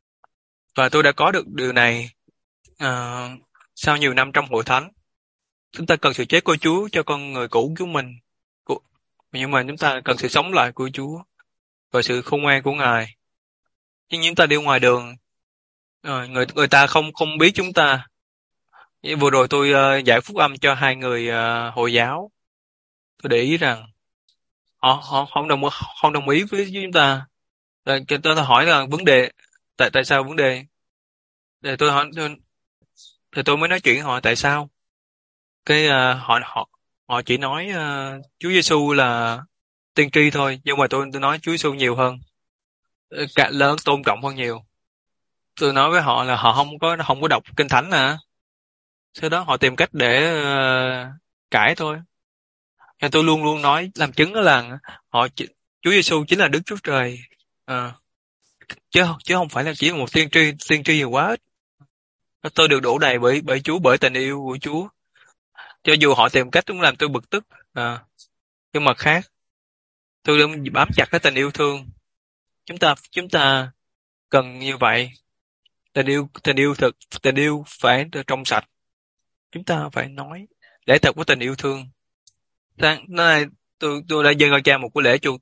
Và tôi đã có được điều này sau nhiều năm trong hội thánh. Chúng ta cần sự chết của Chúa cho con người cũ của mình. Nhưng mà chúng ta cần sự sống lại của Chúa và sự khôn ngoan của Ngài. Nhưng chúng ta đi ngoài đường, người ta không không biết chúng ta. Vừa rồi tôi giải phúc âm cho hai người Hồi giáo. Tôi để ý rằng họ không đồng ý với chúng ta. Tôi hỏi là vấn đề tại sao vấn đề. Thì tôi hỏi thì tôi mới nói chuyện họ tại sao. Cái họ họ họ chỉ nói Chúa Giêsu là tiên tri thôi, nhưng mà tôi nói Chúa Giêsu nhiều hơn, cả lớn tôn trọng hơn nhiều. Tôi nói với họ là họ không có đọc kinh thánh à. Sau đó họ tìm cách để cãi tôi. Nhưng tôi luôn luôn nói làm chứng đó là Chúa Giêsu chính là Đức Chúa Trời. Ờ, chứ chứ không phải là chỉ một tiên tri gì quá ít. Tôi được đổ đầy bởi Chúa, bởi tình yêu của Chúa. Cho dù họ tìm cách cũng làm tôi bực tức. Nhưng mà khác, tôi đang bám chặt cái tình yêu thương. Chúng ta cần như vậy. Tình yêu thực, tình yêu phải trong sạch. Chúng ta phải nói lẽ thật của tình yêu thương. Này, tôi đã dâng cho cha một cái lễ chuộc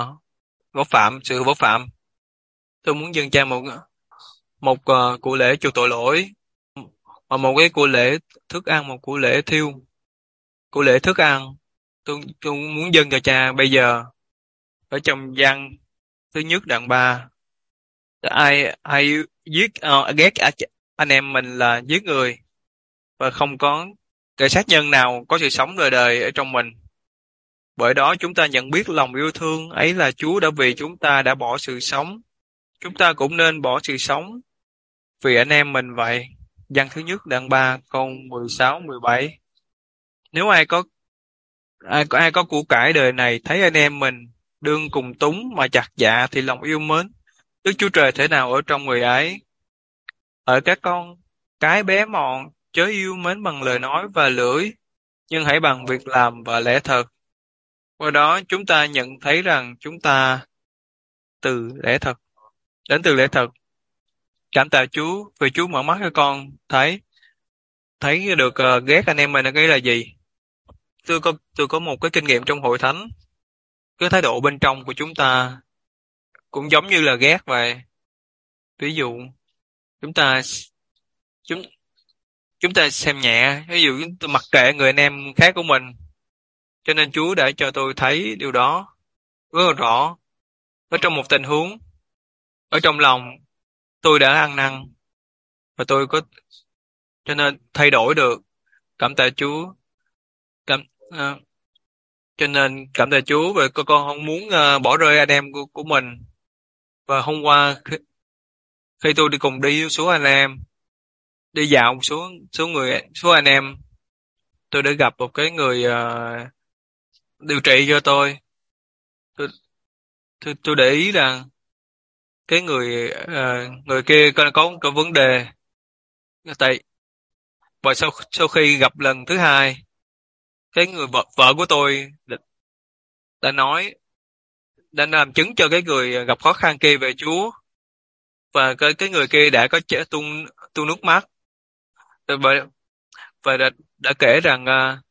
sự võ phạm. Tôi muốn dâng cha một của lễ chuộc tội lỗi, và một cái của lễ thức ăn, một của lễ thiêu, của lễ thức ăn. Tôi muốn dâng cho cha bây giờ ở trong văn thứ nhất đoạn 3. Ai giết ghét anh em mình là giết người, và không có kẻ sát nhân nào có sự sống đời đời ở trong mình. Bởi đó chúng ta nhận biết lòng yêu thương ấy là Chúa đã vì chúng ta đã bỏ sự sống. Chúng ta cũng nên bỏ sự sống vì anh em mình vậy. Văn thứ nhất đoạn 3 câu 16-17. Nếu ai có của cải đời này thấy anh em mình đương cùng túng mà chặt dạ thì lòng yêu mến Đức Chúa Trời thể nào ở trong người ấy. Ở các con cái bé mọn chớ yêu mến bằng lời nói và lưỡi, nhưng hãy bằng việc làm và lẽ thật. Qua đó chúng ta nhận thấy rằng chúng ta từ lẽ thật đến từ lẽ thật. Cảm tạ Chúa vì Chúa mở mắt cho con thấy được ghét anh em mình là cái là gì. Tôi có một cái kinh nghiệm trong hội thánh. Cái thái độ bên trong của chúng ta cũng giống như là ghét vậy. Ví dụ chúng ta chúng chúng ta xem nhẹ, ví dụ chúng ta mặc kệ người anh em khác của mình. Cho nên Chúa đã cho tôi thấy điều đó rất là rõ. Ở trong một tình huống, ở trong lòng tôi đã ăn năn, và tôi có cho nên thay đổi được. Cảm tạ Chúa. cảm ờ, cho nên cảm tạ Chúa về con không muốn bỏ rơi anh em của mình. Và hôm qua khi tôi cùng đi số anh em, đi dạo một số anh em, tôi đã gặp một cái người điều trị cho tôi. Tôi để ý rằng cái người kia có vấn đề. Tại và sau khi gặp lần thứ hai, cái người vợ của tôi đã làm chứng cho cái người gặp khó khăn kia về Chúa. Và cái người kia đã có tuôn nước mắt. và, và đã kể rằng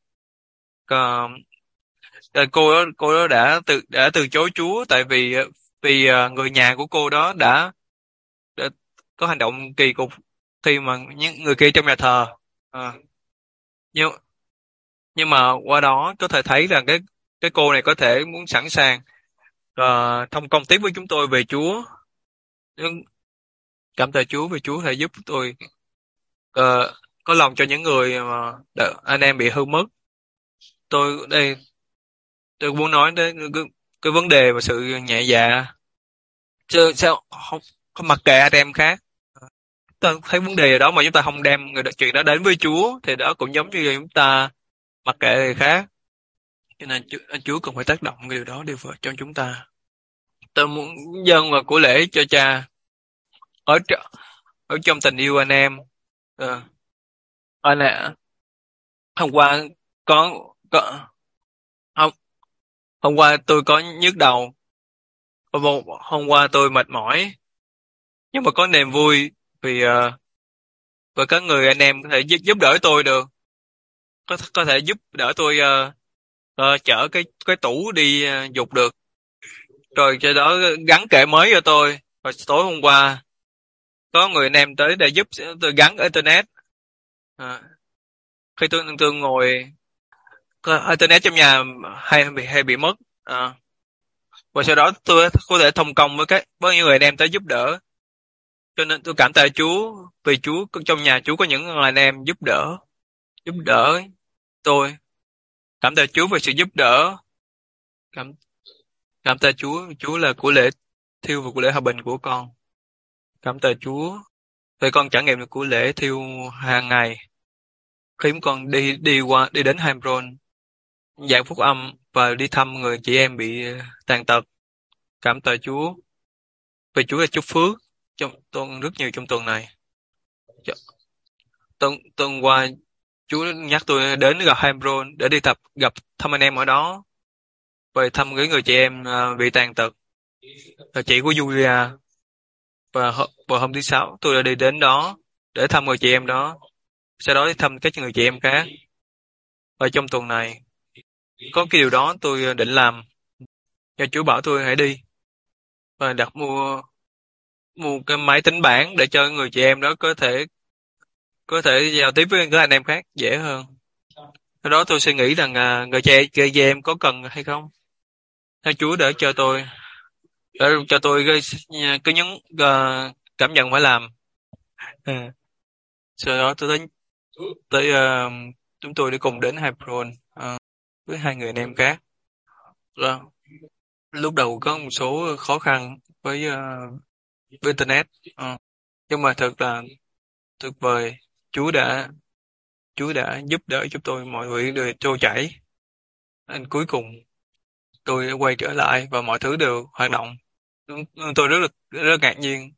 cô đó đã từ chối Chúa, tại vì người nhà của cô đó đã có hành động kỳ cục khi mà những người kia trong nhà thờ. À, nhưng nhưng mà qua đó có thể thấy rằng cái cô này có thể muốn sẵn sàng thông công tiếp với chúng tôi về Chúa. Nhưng cảm tạ Chúa vì Chúa thể giúp tôi có lòng cho những người mà anh em bị hư mất. Tôi muốn nói đến cái vấn đề và sự nhẹ dạ. Chứ sao không mặc kệ anh em khác. Tôi thấy vấn đề đó mà chúng ta không đem chuyện đó đến với Chúa, thì đó cũng giống như chúng ta mặc kệ người khác. Cho nên Chúa cần phải tác động cái điều đó đi vào trong chúng ta. Tôi muốn dâng vào của lễ cho cha ở trong tình yêu anh em. Anh nè, hôm qua có hôm, hôm qua tôi có nhức đầu. Hôm qua tôi mệt mỏi, nhưng mà có niềm vui vì và các người anh em có thể giúp đỡ tôi được. có thể giúp đỡ tôi chở cái tủ đi giục được, rồi cho đó gắn kệ mới cho tôi. Rồi tối hôm qua có người anh em tới để giúp tôi gắn internet. À, khi tôi ngồi có internet trong nhà hay bị mất. À, và sau đó tôi có thể thông công với những người anh em tới giúp đỡ, cho nên tôi cảm tạ Chúa vì Chúa trong nhà Chúa có những người anh em giúp đỡ tôi. Cảm tạ Chúa về sự giúp đỡ. Cảm cảm tạ Chúa là của lễ thiêu và của lễ hòa bình của con. Cảm tạ Chúa vì con trải nghiệm được của lễ thiêu hàng ngày khi con đi đến Hebron giảng phúc âm và đi thăm người chị em bị tàn tật. Cảm tạ Chúa vì Chúa là chúc phước trong tuần rất nhiều trong tuần này. Tuần qua Chúa nhắc tôi đến gặp Hebron để đi gặp thăm anh em ở đó, về thăm cái người chị em bị tàn tật, là chị của Julia. Và hôm thứ Sáu tôi đã đi đến đó để thăm người chị em đó, sau đó đi thăm các người chị em khác. Và trong tuần này có cái điều đó tôi định làm, do Chúa bảo tôi hãy đi và đặt mua mua cái máy tính bảng để cho người chị em đó có thể giao tiếp với các anh em khác dễ hơn. Sau đó tôi suy nghĩ rằng người chị em có cần hay không. Theo Chúa để cho tôi cứ nhấn cảm nhận phải làm. Ừ. Sau đó tôi tới chúng tôi đi cùng đến Hebron với hai người anh em khác. Rồi, lúc đầu có một số khó khăn với internet. Nhưng mà thật là tuyệt vời. Chúa đã Chúa đã giúp đỡ chúng tôi mọi việc đều trôi chảy. Đến cuối cùng tôi đã quay trở lại và mọi thứ đều hoạt động. Tôi rất ngạc nhiên.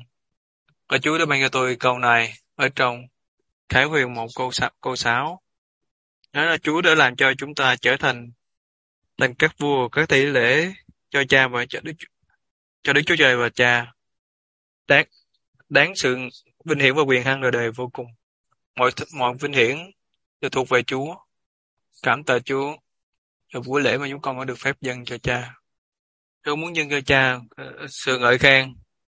Và Chúa đã ban cho tôi câu này ở trong Khải Huyền 1:6. Đó là Chúa đã làm cho chúng ta trở thành các vua, các tỷ lễ cho Cha và cho Đức Chúa Trời và Cha. Đáng đáng sự vinh hiển và quyền hăng đời đời vô cùng. Mọi vinh hiển đều thuộc về Chúa. Cảm tạ Chúa cho buổi lễ mà chúng con đã được phép dâng cho Cha. Tôi muốn dâng cho Cha sự ngợi khen.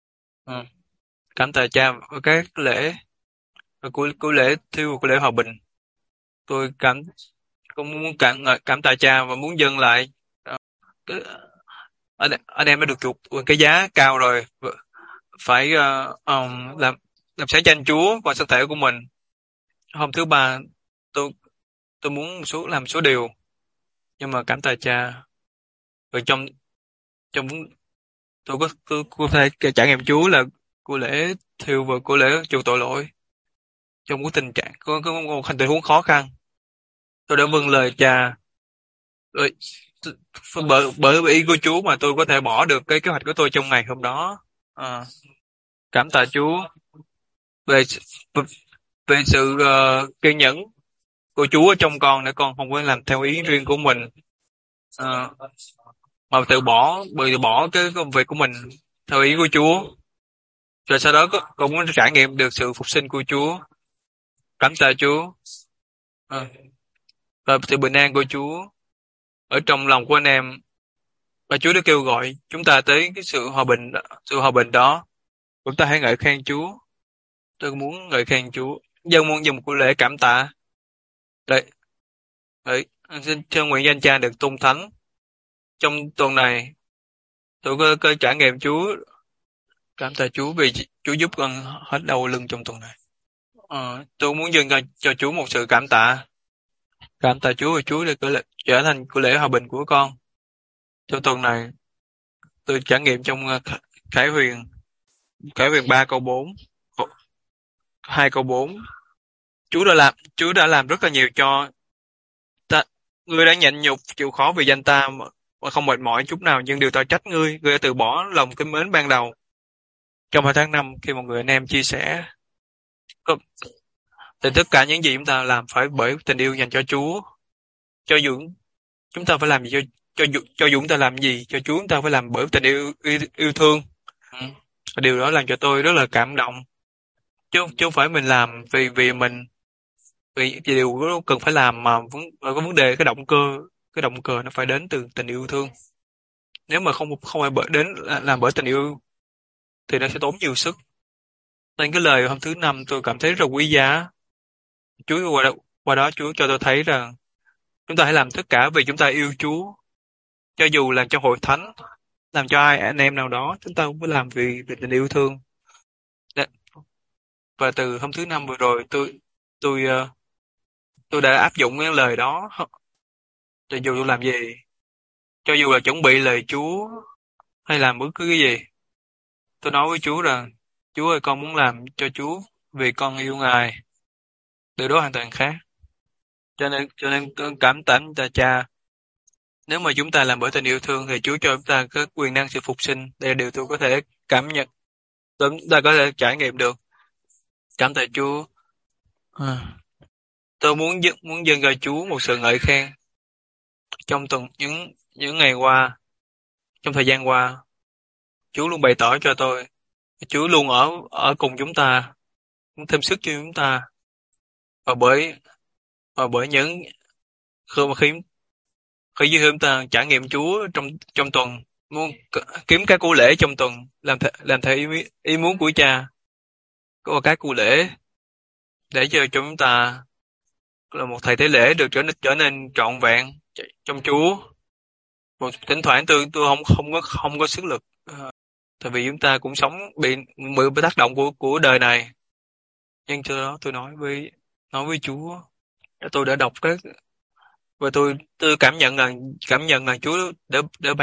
Cảm tạ Cha với các lễ và của lễ thiêu của lễ hòa bình. Tôi cũng muốn cảm tạ Cha và muốn dâng lại. Cái- anh em đã được chuộc cái giá cao rồi, phải làm sáng cho anh Chúa và thân thể của mình. Hôm thứ Ba tôi muốn làm số điều, nhưng mà cảm tạ Cha. Rồi trong tôi có thể trải nghiệm Chúa là của lễ thiêu và của lễ chuộc tội lỗi. Trong cái tình trạng có một tình huống khó khăn, tôi đã vâng lời Cha. Rồi bởi ý của Chúa mà tôi có thể bỏ được cái kế hoạch của tôi trong ngày hôm đó. Cảm tạ Chúa về về sự kiên nhẫn của Chúa ở trong con, để con không có làm theo ý riêng của mình, mà từ bỏ cái công việc của mình theo ý của Chúa. Rồi sau đó con muốn trải nghiệm được sự phục sinh của Chúa. Cảm tạ Chúa. Và sự bình an của Chúa ở trong lòng của anh em. Và Chúa đã kêu gọi chúng ta tới cái sự hòa bình đó. Chúng ta hãy ngợi khen Chúa. Tôi muốn ngợi khen Chúa. Dân muốn dùng của lễ cảm tạ. Đấy, xin cho nguyện danh Cha được tôn thánh. Trong tuần này, tôi có trải nghiệm Chúa. Cảm tạ Chúa vì Chúa giúp con hết đau lưng trong tuần này. Tôi muốn dâng cho Chúa một sự cảm tạ. Cảm tạ Chúa vì Chúa đã trở thành của lễ hòa bình của con. Trong tuần này, tôi trải nghiệm trong Khải Huyền 3:4, 2:4. Chúa đã làm rất là nhiều cho ta. Ngươi đã nhịn nhục chịu khó vì danh ta mà không mệt mỏi chút nào, nhưng điều ta trách ngươi đã từ bỏ lòng kính mến ban đầu. Trong 2 tháng 5, khi một người anh em chia sẻ thì tất cả những gì chúng ta làm phải bởi tình yêu dành cho Chúa. Cho dù chúng ta phải làm gì cho dù chúng ta làm gì cho Chúa, chúng ta phải làm bởi tình yêu thương. Điều đó làm cho tôi rất là cảm động. Chứ không phải mình làm vì mình vì điều cần phải làm mà có vấn đề cái động cơ nó phải đến từ tình yêu thương. Nếu mà không không phải làm bởi tình yêu thì nó sẽ tốn nhiều sức. Nên cái lời hôm thứ năm tôi cảm thấy rất quý giá. Chúa qua đó Chúa cho tôi thấy rằng chúng ta hãy làm tất cả vì chúng ta yêu Chúa, cho dù làm cho hội thánh, làm cho ai anh em nào đó, chúng ta cũng phải làm vì tình yêu thương. Đ- Và từ hôm thứ năm vừa rồi tôi tôi đã áp dụng cái lời đó. Cho dù tôi làm gì, cho dù là chuẩn bị lời Chúa hay làm bất cứ cái gì, tôi nói với Chúa rằng Chúa ơi, con muốn làm cho Chúa vì con yêu Ngài. Điều đó hoàn toàn khác. Cho nên con cảm tạ Cha. Nếu mà chúng ta làm bởi tình yêu thương thì Chúa cho chúng ta có quyền năng sự phục sinh. Đây là điều tôi có thể cảm nhận, chúng ta có thể trải nghiệm được. Cảm tạ Chúa. À, tôi muốn dâng cho Chúa một sự ngợi khen trong những ngày qua, trong thời gian qua. Chúa luôn bày tỏ cho tôi, Chúa luôn ở ở cùng chúng ta, thêm sức cho chúng ta. Và bởi những khi mà khi chúng ta trải nghiệm Chúa trong trong tuần, muốn kiếm các cụ lễ trong tuần, làm theo ý muốn của Cha, có các cụ lễ để cho chúng ta là một thầy tế lễ được trở nên trọn vẹn trong Chúa. Một thỉnh thoảng tôi không có sức lực, tại vì chúng ta cũng sống bị tác động của đời này. Nhưng cho đó tôi nói với Chúa, tôi đã đọc và tôi cảm nhận là Chúa đã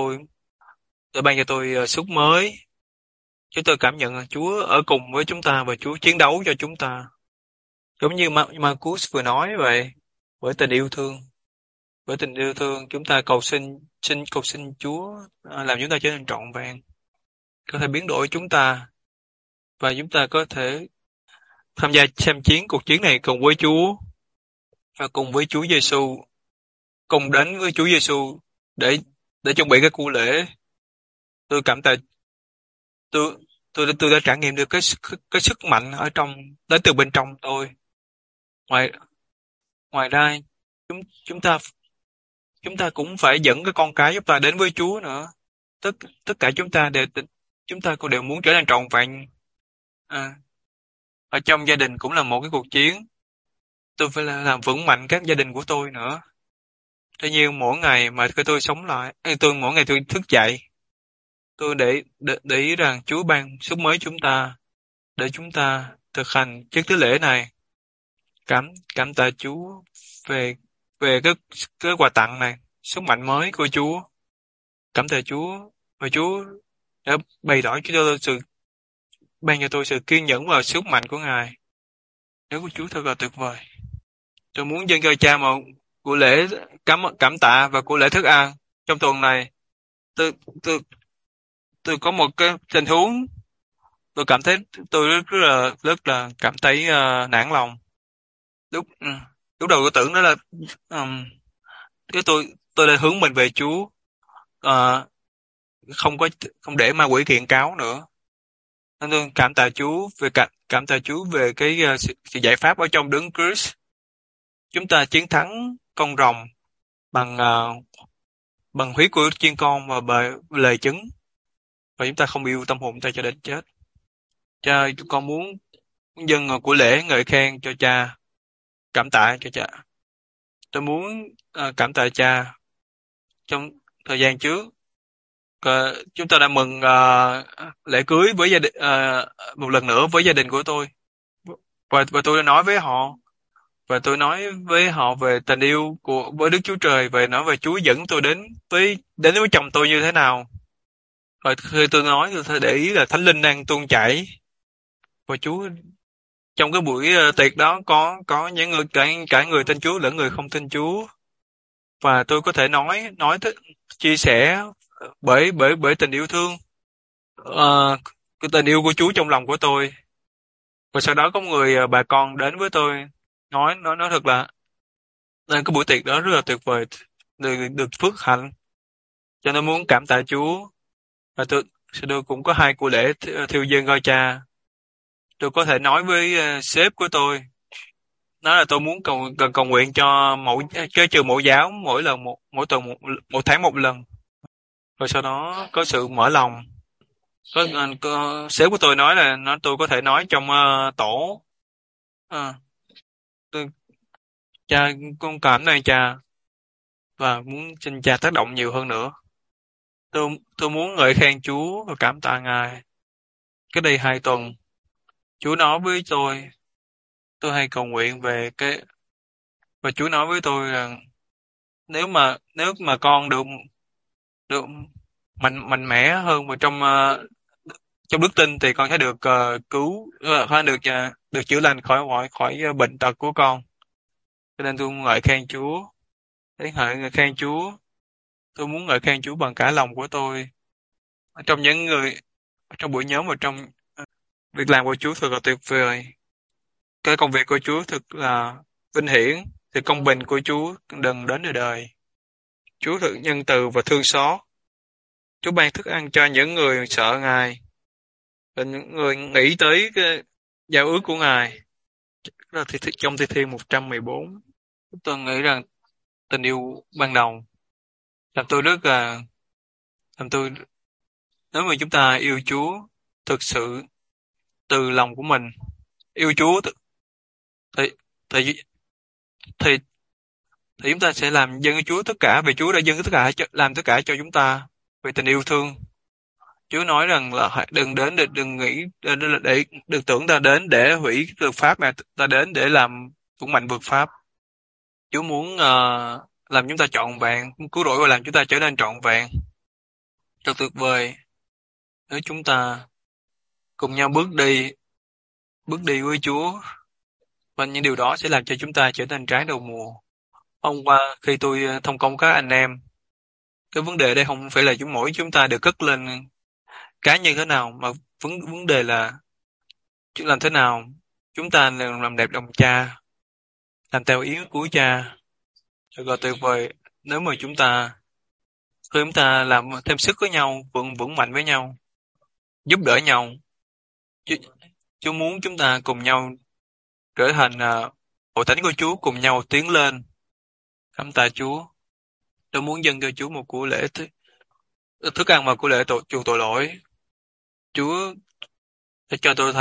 ban cho tôi sức mới. Chúng tôi cảm nhận là Chúa ở cùng với chúng ta và Chúa chiến đấu cho chúng ta. Giống như Marcus vừa nói vậy, bởi tình yêu thương. Bởi tình yêu thương chúng ta cầu xin Chúa làm chúng ta trở nên trọn vẹn, có thể biến đổi chúng ta, và chúng ta có thể tham gia xem cuộc chiến này cùng với Chúa, và cùng với Chúa Giêsu, cùng đến với Chúa Giêsu để chuẩn bị cái cụ lễ. Tôi cảm tạ tôi tôi đã trải nghiệm được cái sức mạnh ở trong, đến từ bên trong tôi. Ngoài ngoài ra, chúng chúng ta cũng phải dẫn cái con cái chúng ta đến với Chúa nữa. tất tất cả chúng ta cũng đều muốn trở nên trọn vẹn. À, ở trong gia đình cũng là một cái cuộc chiến. Tôi phải làm vững mạnh các gia đình của tôi nữa. Tuy nhiên mỗi ngày mà khi tôi sống lại, mỗi ngày tôi thức dậy, tôi để ý rằng Chúa ban sức mới chúng ta để chúng ta thực hành chức tứ lễ này. Cảm tạ Chúa về về cái quà tặng này, sức mạnh mới của Chúa. Cảm tạ Chúa, và Chúa đã bày tỏ cho tôi ban cho tôi sự kiên nhẫn và sức mạnh của Ngài. Nếu của Chúa thật là tuyệt vời. Tôi muốn dâng cho Cha một của lễ cảm tạ và của lễ thức ăn trong tuần này. Tôi tôi tôi có một cái tình huống, tôi cảm thấy tôi rất là cảm thấy nản lòng. lúc lúc đầu tôi tưởng đó là cái tôi đã hướng mình về Chúa, ờ, không để ma quỷ kiện cáo nữa. Nên tôi cảm tạ Chúa về cái sự giải pháp ở trong đấng Christ. Chúng ta chiến thắng con rồng bằng bằng huyết của chiên con và bởi lời chứng, và chúng ta không yêu tâm hồn ta cho đến chết. Cha, con muốn dâng của lễ ngợi khen cho Cha, cảm tạ cho Cha. Tôi muốn cảm tạ Cha. Trong thời gian trước, chúng ta đã mừng lễ cưới với gia đình, một lần nữa với gia đình của tôi, và tôi đã nói với họ, và tôi nói với họ về tình yêu với Đức Chúa Trời, về nói về Chúa dẫn tôi đến với chồng tôi như thế nào. Và khi tôi nói, tôi để ý là Thánh Linh đang tuôn chảy, và Chúa trong cái buổi tiệc đó có những người, cả người tin Chúa lẫn người không tin Chúa, và tôi có thể chia sẻ bởi tình yêu thương, cái tình yêu của Chúa trong lòng của tôi. Và sau đó có bà con đến với tôi, nói thật là nên cái buổi tiệc đó rất là tuyệt vời, được phước hạnh. Cho nên muốn cảm tạ Chúa. Và tôi cũng có 2 của lễ thiêu dân coi Cha. Tôi có thể nói với sếp của tôi Nói là tôi muốn cầu nguyện cho cho trường mẫu giáo mỗi lần mỗi tuần một tháng một lần, rồi sau đó có sự mở lòng. Sếp của tôi nói là tôi có thể nói trong tổ. Ờ, tôi cha con cảm ơn cha và muốn xin cha tác động nhiều hơn nữa. Tôi muốn ngợi khen Chúa và cảm tạ Ngài. Cái đây 2 tuần, Chúa nói với tôi hay cầu nguyện về và Chúa nói với tôi rằng nếu mà con được được mạnh mạnh mẽ hơn vào trong đức tin thì con sẽ được cứu, phải được chữa lành khỏi khỏi khỏi bệnh tật của con. Cho nên tôi ngợi khen Chúa, ngợi khen Chúa. Tôi muốn ngợi khen Chúa bằng cả lòng của tôi. Trong những người trong buổi nhóm và trong việc làm của Chúa thật là tuyệt vời. Cái công việc của Chúa thật là vinh hiển. Sự công bình của Chúa đừng đến đời đời. Chúa thật nhân từ và thương xót. Chúa ban thức ăn cho những người sợ Ngài và những người nghĩ tới cái giao ước của Ngài. Đó là trong Thi Thiên 114. Tôi nghĩ rằng tình yêu ban đầu làm tôi rất là làm tôi nếu mà chúng ta yêu Chúa thực sự từ lòng của mình, yêu Chúa thì thì thì, thì chúng ta sẽ làm dâng cho Chúa tất cả, vì Chúa đã dâng tất cả làm tất cả cho chúng ta vì tình yêu thương. Chúa nói rằng là đừng đến đừng nghĩ để đừng tưởng ta đến để hủy luật pháp, mà ta đến để làm vững mạnh vượt pháp. Chúa muốn làm chúng ta trọn vẹn, cứu rỗi và làm chúng ta trở nên trọn vẹn. Thật tuyệt vời nếu chúng ta cùng nhau bước đi với Chúa, và những điều đó sẽ làm cho chúng ta trở nên trái đầu mùa. Hôm qua khi tôi thông công các anh em, cái vấn đề đây không phải là mỗi chúng ta được cất lên cá nhân thế nào, mà vấn đề là làm thế nào chúng ta làm đẹp lòng cha, làm theo ý của cha. Thật là tuyệt vời nếu mà khi chúng ta làm thêm sức với nhau, vững mạnh với nhau, giúp đỡ nhau. Chúa muốn chúng ta cùng nhau trở thành hội thánh của Chúa, cùng nhau tiến lên. Cảm tạ Chúa. Tôi muốn dâng cho Chúa một của lễ thức ăn và của lễ chuộc tội lỗi. Chúa cho tôi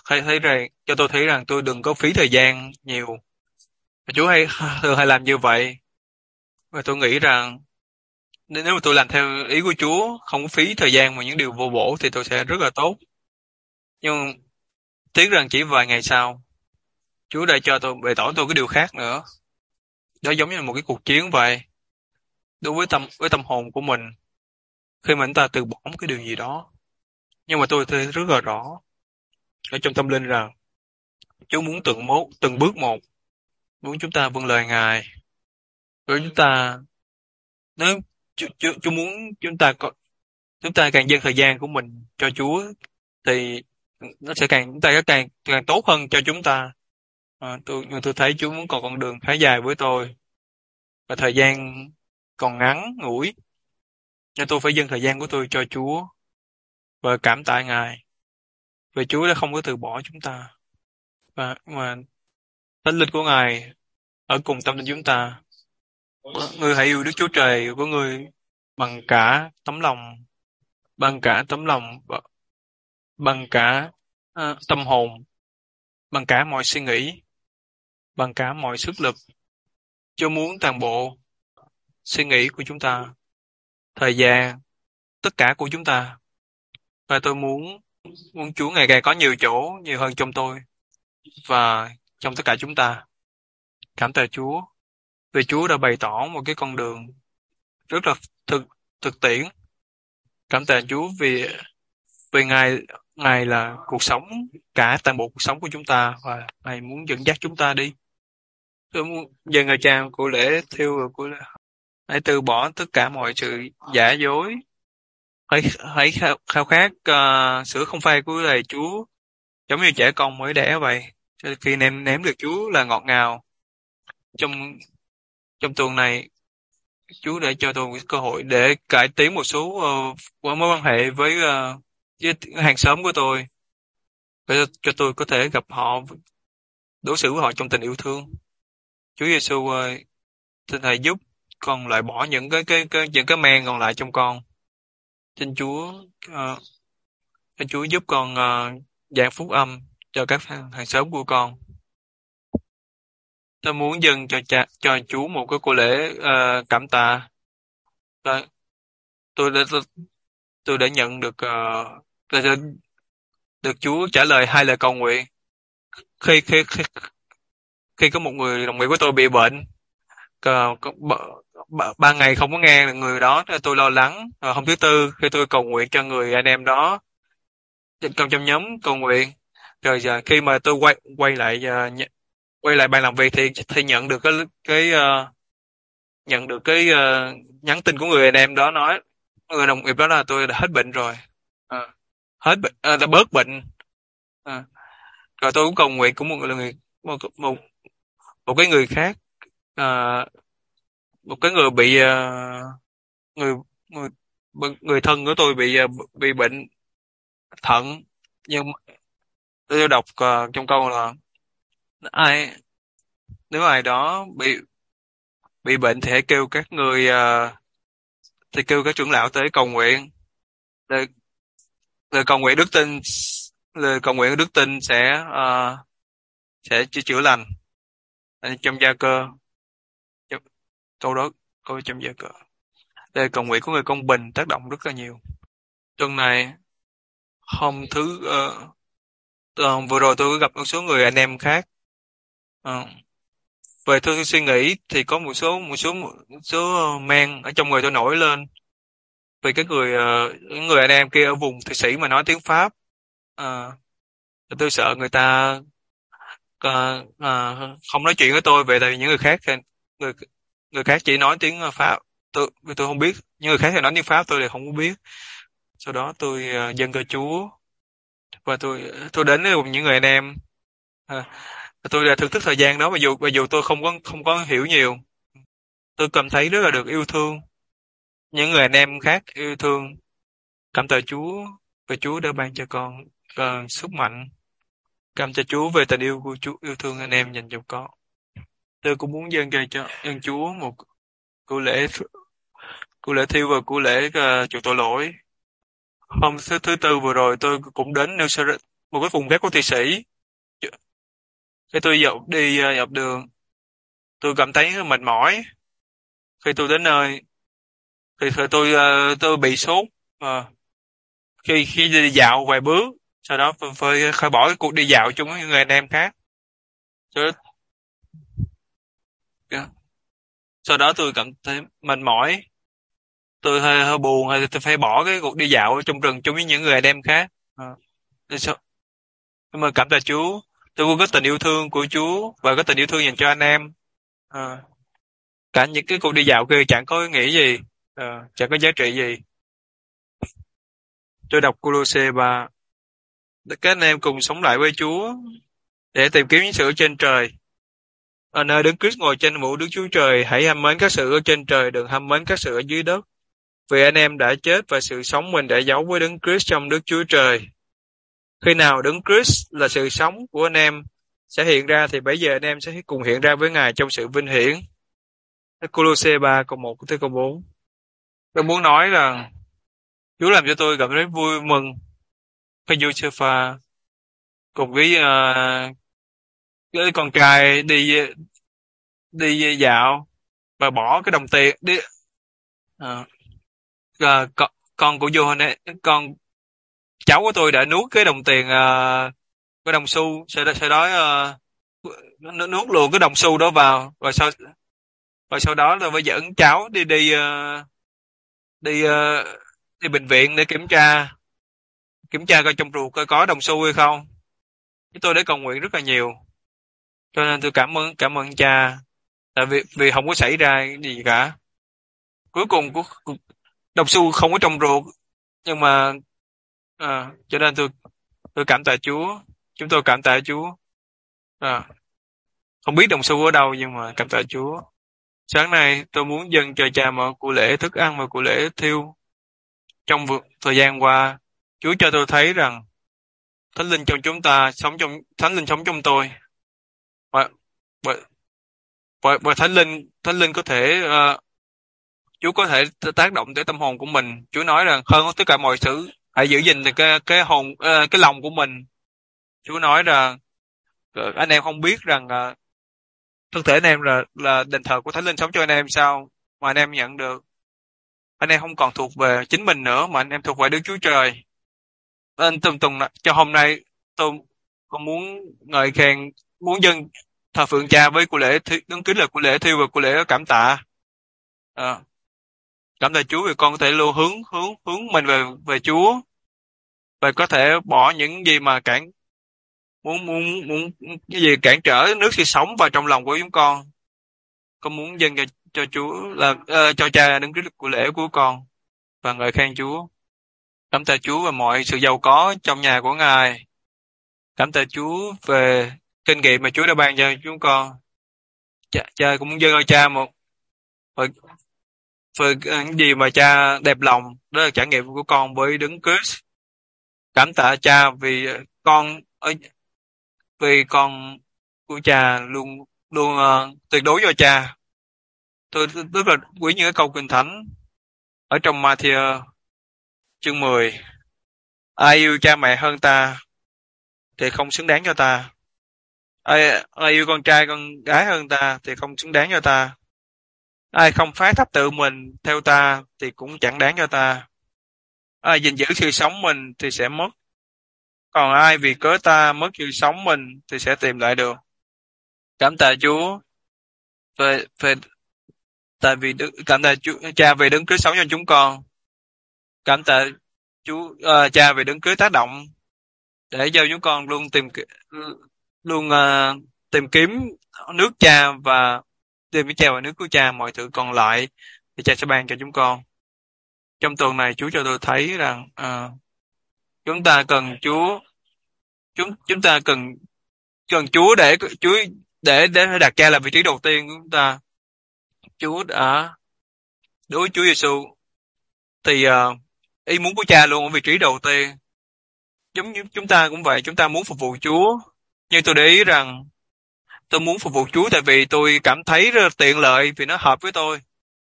thấy rằng tôi đừng có phí thời gian nhiều. Chúa thường hay làm như vậy. Và tôi nghĩ rằng nếu mà tôi làm theo ý của Chúa, không có phí thời gian vào những điều vô bổ thì tôi sẽ rất là tốt. Nhưng tiếc rằng chỉ vài ngày sau, Chúa đã cho tôi bày tỏ tôi cái điều khác nữa. Đó giống như là một cái cuộc chiến vậy. Đối với tâm hồn của mình, khi mà chúng ta từ bỏ một cái điều gì đó. Nhưng mà tôi thấy rất là rõ ở trong tâm linh rằng Chúa muốn từng bước một, muốn chúng ta vâng lời Ngài. Rồi nếu Chúa muốn chúng ta càng dâng thời gian của mình cho Chúa thì nó sẽ chúng ta càng tốt hơn cho chúng ta. Tôi thấy Chúa muốn còn con đường khá dài với tôi và thời gian còn ngắn ngủi, nên tôi phải dâng thời gian của tôi cho Chúa và cảm tạ Ngài vì Chúa đã không có từ bỏ chúng ta, và mà thánh linh của Ngài ở cùng tâm linh chúng ta. Ngươi hãy yêu Đức Chúa Trời của ngươi bằng cả tấm lòng, bằng cả tấm lòng, bằng cả tâm hồn, bằng cả mọi suy nghĩ, bằng cả mọi sức lực. Chúa muốn toàn bộ suy nghĩ của chúng ta, thời gian, tất cả của chúng ta. Và tôi muốn Chúa ngày càng có nhiều chỗ, nhiều hơn trong tôi và trong tất cả chúng ta. Cảm tạ Chúa vì Chúa đã bày tỏ một cái con đường rất là thực tiễn. Cảm tạ Chúa vì Ngài là cuộc sống, cả toàn bộ cuộc sống của chúng ta, và Ngài muốn dẫn dắt chúng ta đi. Tôi muốn dâng ngài cha của lễ thiêu của hãy từ bỏ tất cả mọi sự giả dối, hãy khao khát sữa không phai của lời Chúa, giống như trẻ con mới đẻ vậy. Cho khi nếm được Chúa là ngọt ngào. Trong tuần này, Chúa đã cho tôi một cơ hội để cải tiến một số mối quan hệ với hàng xóm của tôi, để cho tôi có thể gặp họ đối xử với họ trong tình yêu thương. Chúa Giêsu ơi, xin Thầy giúp con loại bỏ những những cái men còn lại trong con. Xin Chúa xin Chúa giúp con giảng phúc âm cho các hàng xóm của con. Tôi muốn dâng cho Chúa một cái của lễ cảm tạ. Tôi tôi đã tôi đã nhận được tôi đã được Chúa trả lời 2 lời cầu nguyện. Khi khi khi, khi có một người đồng nghiệp của tôi bị bệnh, có 3 ngày không có nghe người đó, tôi lo lắng. Hôm thứ Tư khi tôi cầu nguyện cho người anh em đó trong nhóm cầu nguyện, rồi giờ khi mà tôi quay lại bàn làm việc thì nhận được cái nhắn tin của người anh em đó, nói người đồng nghiệp đó là tôi đã hết bệnh rồi. Ờ, Hết bệnh, đã bớt bệnh. Ờ, Rồi tôi cũng cầu nguyện của một một, một cái người khác, Ờ, một cái người bị người người người thân của tôi bị bệnh thận. Nhưng tôi đọc trong câu là ai nếu ai đó bị bệnh thì hãy kêu thì kêu các trưởng lão tới cầu nguyện. Lời lời cầu nguyện đức tin lời cầu nguyện đức tin sẽ chữa lành. Trong Gia Cơ, trong, câu đó, câu trong Gia Cơ, lời cầu nguyện của người công bình tác động rất là nhiều. Tuần này, hôm thứ vừa rồi tôi có gặp một số người anh em khác. Ờ, Về tôi suy nghĩ thì có một số men ở trong người tôi nổi lên, vì những người anh em kia ở vùng Thụy Sĩ mà nói tiếng Pháp. Ờ, tôi sợ người ta không nói chuyện với tôi về, tại vì những người người khác chỉ nói tiếng Pháp. Tôi không biết, những người khác thì nói tiếng Pháp tôi thì không có biết. Sau đó tôi dâng cho Chúa, và tôi đến với những người anh em. À, tôi đã thưởng thức thời gian đó, mặc dù tôi không có hiểu nhiều. Tôi cảm thấy rất là được yêu thương, những người anh em khác yêu thương. Cảm tạ Chúa và Chúa đã ban cho con sức mạnh. Cảm tạ Chúa về tình yêu của Chúa, yêu thương anh em dành cho con. Tôi cũng muốn dâng Chúa một của lễ của lễ thiêu và của lễ chuộc tội lỗi. Hôm thứ Tư vừa rồi tôi cũng đến New, một cái vùng khác của Thụy Sĩ. Khi tôi dọc đường, tôi cảm thấy mệt mỏi. Khi tôi đến nơi thì tôi bị sốt. Ờ, khi đi dạo vài bước, sau đó phải khai bỏ cái cuộc đi dạo chung với những người anh em khác. Sau đó tôi cảm thấy mệt mỏi, tôi hơi buồn, hay tôi phải bỏ cái cuộc đi dạo trong rừng chung với những người anh em khác. Ờ, nhưng mà cảm tạ Chúa, tôi cũng có tình yêu thương của Chúa và có tình yêu thương dành cho anh em. Ờ, Cả những cái cuộc đi dạo kia chẳng có ý nghĩa gì, chẳng có giá trị gì. Tôi đọc Cô-lô-sê 3, các anh em cùng sống lại với Chúa để tìm kiếm những sự ở trên trời. Ở nơi Đấng Christ ngồi trên vũ Đức Chúa Trời, hãy hăm mến các sự ở trên trời, đừng hăm mến các sự ở dưới đất. Vì anh em đã chết và sự sống mình đã giấu với Đấng Christ trong Đức Chúa Trời. Khi nào Đấng Christ là sự sống của anh em sẽ hiện ra, thì bây giờ anh em sẽ cùng hiện ra với Ngài trong sự vinh hiển. Cô-lô-sê 3 câu 1 tới câu 4. Tôi muốn nói là Chúa làm cho tôi cảm thấy vui mừng khi Giê-hô-pha cùng với cái con trai đi dạo và bỏ cái đồng tiền đi. Ờ, con của con cháu của tôi đã nuốt cái đồng tiền, cái đồng xu, sau đó nó nuốt luôn cái đồng xu đó vào, và sau đó tôi mới dẫn cháu đi đi bệnh viện để kiểm tra coi trong ruột coi có đồng xu hay không. Tôi đã cầu nguyện rất là nhiều, cho nên tôi cảm ơn cha, tại vì không có xảy ra cái gì cả. Cuối cùng đồng xu không có trong ruột, nhưng mà cho nên tôi cảm tạ Chúa, chúng tôi cảm tạ Chúa. À, Không biết đồng xu ở đâu, nhưng mà cảm tạ Chúa. Sáng nay tôi muốn dâng cho cha một của lễ thức ăn và của lễ thiêu. Trong thời gian qua, Chúa cho tôi thấy rằng Thánh Linh trong chúng ta Thánh Linh sống trong tôi. và và, và thánh linh có thể Chúa có thể tác động tới tâm hồn của mình. Chúa nói rằng hơn tất cả mọi thứ hãy giữ gìn cái hồn cái lòng của mình. Chúa nói rằng anh em không biết rằng thân thể anh em là đền thờ của thánh linh sống cho anh em sao, mà anh em nhận được anh em không còn thuộc về chính mình nữa mà anh em thuộc về Đức Chúa Trời. Nên tuần cho hôm nay tôi con muốn ngợi khen, muốn dâng thờ phượng Cha với của lễ đứng kính là của lễ thiêu và của lễ cảm tạ. Ờ, cảm tạ Chúa vì con có thể luôn hướng hướng hướng mình về về Chúa, và có thể bỏ những gì mà muốn muốn muốn cái gì cản trở nước sự sống vào trong lòng của chúng con. Con muốn dâng cho Chúa là cho Cha đứng trước của lễ của con và ngợi khen Chúa. Cảm tạ Chúa về mọi sự giàu có trong nhà của Ngài. Cảm tạ Chúa về kinh nghiệm mà Chúa đã ban cho chúng con. Cha cũng muốn dâng cho Cha một về những gì mà Cha đẹp lòng, đó là trải nghiệm của con với Đấng Christ. Cảm tạ Cha vì con vì con của Cha luôn luôn tuyệt đối cho Cha. Tôi rất là quý những cái câu kinh thánh ở trong Matthew chương 10: ai yêu cha mẹ hơn ta thì không xứng đáng cho ta, ai yêu con trai con gái hơn ta thì không xứng đáng cho ta, ai không phá thấp tự mình theo ta thì cũng chẳng đáng cho ta, ai gìn giữ sự sống mình thì sẽ mất, còn ai vì cớ ta mất sự sống mình thì sẽ tìm lại được. Cảm tạ Chúa về tại vì cảm tạ Chúa Cha về đấng Christ sống cho chúng con. Cảm tạ Chúa Cha về đấng Christ tác động để cho chúng con luôn tìm kiếm nước Cha và tìm với Cha và nước của Cha, mọi thứ còn lại thì Cha sẽ ban cho chúng con. Trong tuần này Chúa cho tôi thấy rằng chúng ta cần Chúa, chúng ta cần Chúa để đặt Cha là vị trí đầu tiên của chúng ta. Chúa đã đối với Chúa Giêsu thì ý muốn của Cha luôn ở vị trí đầu tiên. Giống như chúng ta cũng vậy, chúng ta muốn phục vụ Chúa, nhưng tôi để ý rằng tôi muốn phục vụ Chúa tại vì tôi cảm thấy rất là tiện lợi, vì nó hợp với tôi.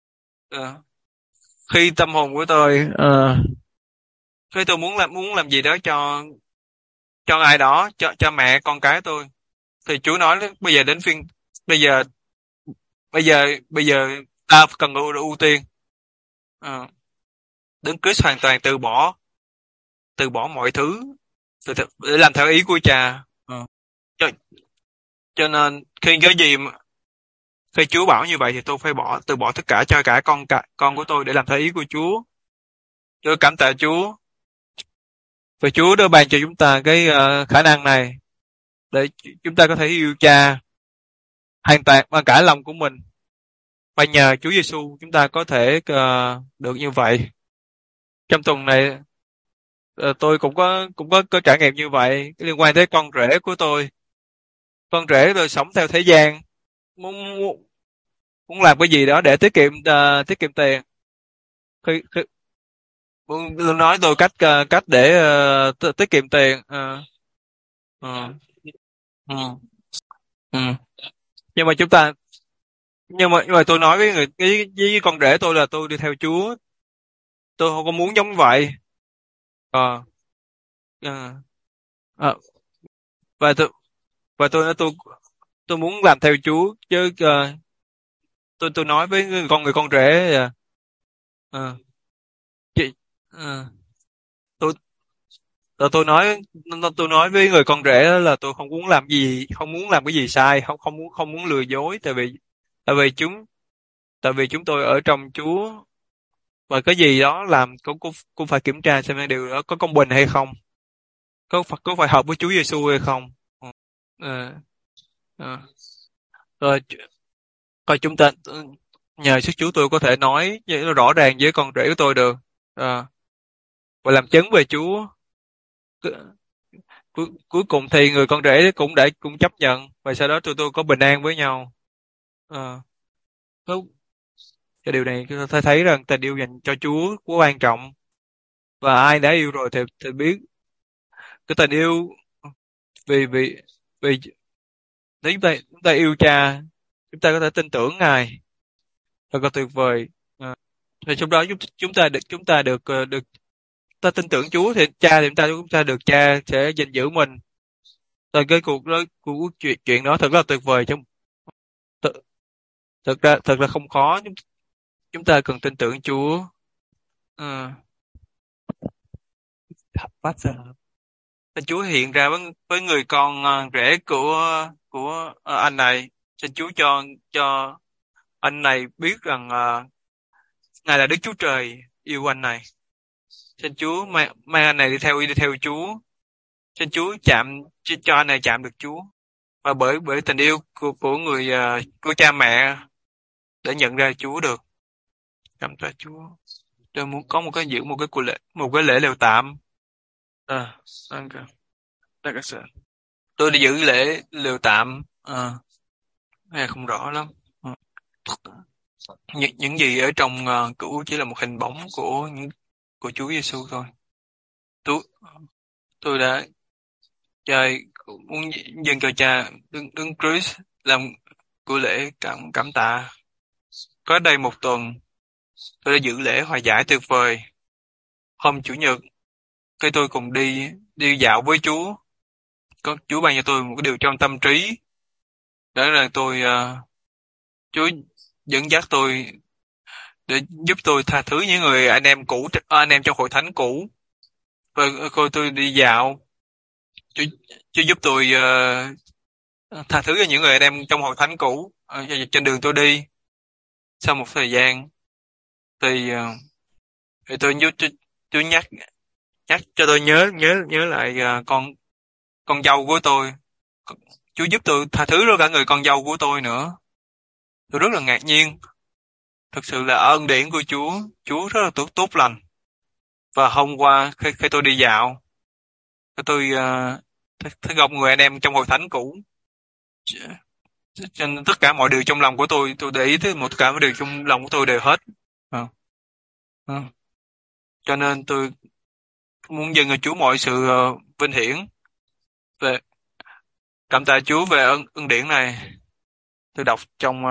Khi tâm hồn của tôi khi tôi muốn làm gì đó cho ai đó, cho mẹ con cái tôi, thì Chúa nói bây giờ đến phiên bây giờ bây giờ ta cần ưu tiên. Đấng Christ hoàn toàn từ bỏ mọi thứ để làm theo ý của Cha. Cho nên khi Chúa bảo như vậy thì tôi phải từ bỏ tất cả cho cả con của tôi để làm theo ý của Chúa. Tôi cảm tạ Chúa và Chúa đã ban cho chúng ta cái khả năng này để chúng ta có thể yêu Cha hoàn toàn bằng cả lòng của mình, và nhờ Chúa Giêsu chúng ta có thể được như vậy. Trong tuần này tôi cũng có trải nghiệm như vậy liên quan tới con rể của tôi. Con rể tôi sống theo thế gian, muốn muốn làm cái gì đó để tiết kiệm tiền. Khi muốn nói tôi cách để tiết kiệm tiền. Ờ, ừ, ừ. nhưng mà chúng ta nhưng mà tôi nói với với con rể tôi là tôi đi theo Chúa, tôi không có muốn giống vậy. Ờ, ờ, ờ, và tôi nói tôi muốn làm theo Chúa chứ. Tôi nói với người con rể ờ, chị ờ, tôi tôi nói với người con rể đó là tôi không muốn làm cái gì sai, không muốn lừa dối, tại vì chúng tại vì chúng tôi ở trong Chúa, và cái gì đó làm cũng phải kiểm tra xem điều đó có công bình hay không, có phải hợp với Chúa Giêsu hay không. Ờ, ờ. Rồi coi chúng ta nhờ sức Chúa tôi có thể nói rõ ràng với con rể của tôi được, và làm chứng về Chúa. Cuối cùng thì người con rể cũng chấp nhận, và sau đó tụi tôi có bình an với nhau. Ờ, có- cái điều này tôi thấy rằng tình yêu dành cho Chúa quá quan trọng, và ai đã yêu rồi thì biết cái tình yêu vì vì vì Nếu chúng ta yêu Cha, chúng ta có thể tin tưởng Ngài, thật là tuyệt vời. À, thì trong đó chúng ta được ta tin tưởng Chúa thì Cha, thì chúng ta được Cha sẽ gìn giữ mình. Rồi cái cuộc chuyện đó thật là tuyệt vời. Thật, thật ra không khó. Chúng ta cần tin tưởng Chúa. Ờ, Phát ra. Xin Chúa hiện ra với người con rể của anh này. Xin Chúa cho anh này biết rằng Ngài là Đức Chúa Trời yêu anh này. Xin Chúa mang anh này đi theo Chúa. Xin Chúa cho anh này chạm được Chúa. Và bởi tình yêu của cha mẹ để nhận ra Chúa được. Cảm tạ Chúa. Tôi muốn có một cái lễ lều tạm. À, Danke sehr. Tôi đi giữ lễ lều tạm. Nghe không rõ lắm. À. Những gì ở trong cửu chỉ là một hình bóng của Chúa Giêsu thôi. Tôi đã chơi muốn dâng cho Cha Đấng Christ làm của lễ cảm tạ. Có đây một tuần, tôi đã giữ lễ hòa giải tuyệt vời. Hôm Chủ nhật, khi tôi cùng đi dạo với Chúa, có Chúa ban cho tôi một cái điều trong tâm trí. Đó là Chúa dẫn dắt tôi để giúp tôi tha thứ những người anh em trong hội thánh cũ. Và coi tôi đi dạo, Chúa giúp tôi tha thứ cho những người anh em trong hội thánh cũ trên đường tôi đi. Sau một thời gian thì tôi Chúa nhắc cho tôi nhớ lại con dâu của tôi. Chúa giúp tôi tha thứ cho cả người con dâu của tôi nữa. Tôi rất là ngạc nhiên. Thực sự là ơn điển của Chúa rất là tốt lành. Và hôm qua khi tôi đi dạo, tôi thấy gặp người anh em trong hội thánh cũ. Cho nên tất cả mọi điều trong lòng của tôi để ý tới tất cả mọi điều trong lòng của tôi đều hết. Cho nên tôi muốn dâng cho Chúa mọi sự vinh hiển. Về cảm tạ Chúa về ân điển này. Tôi đọc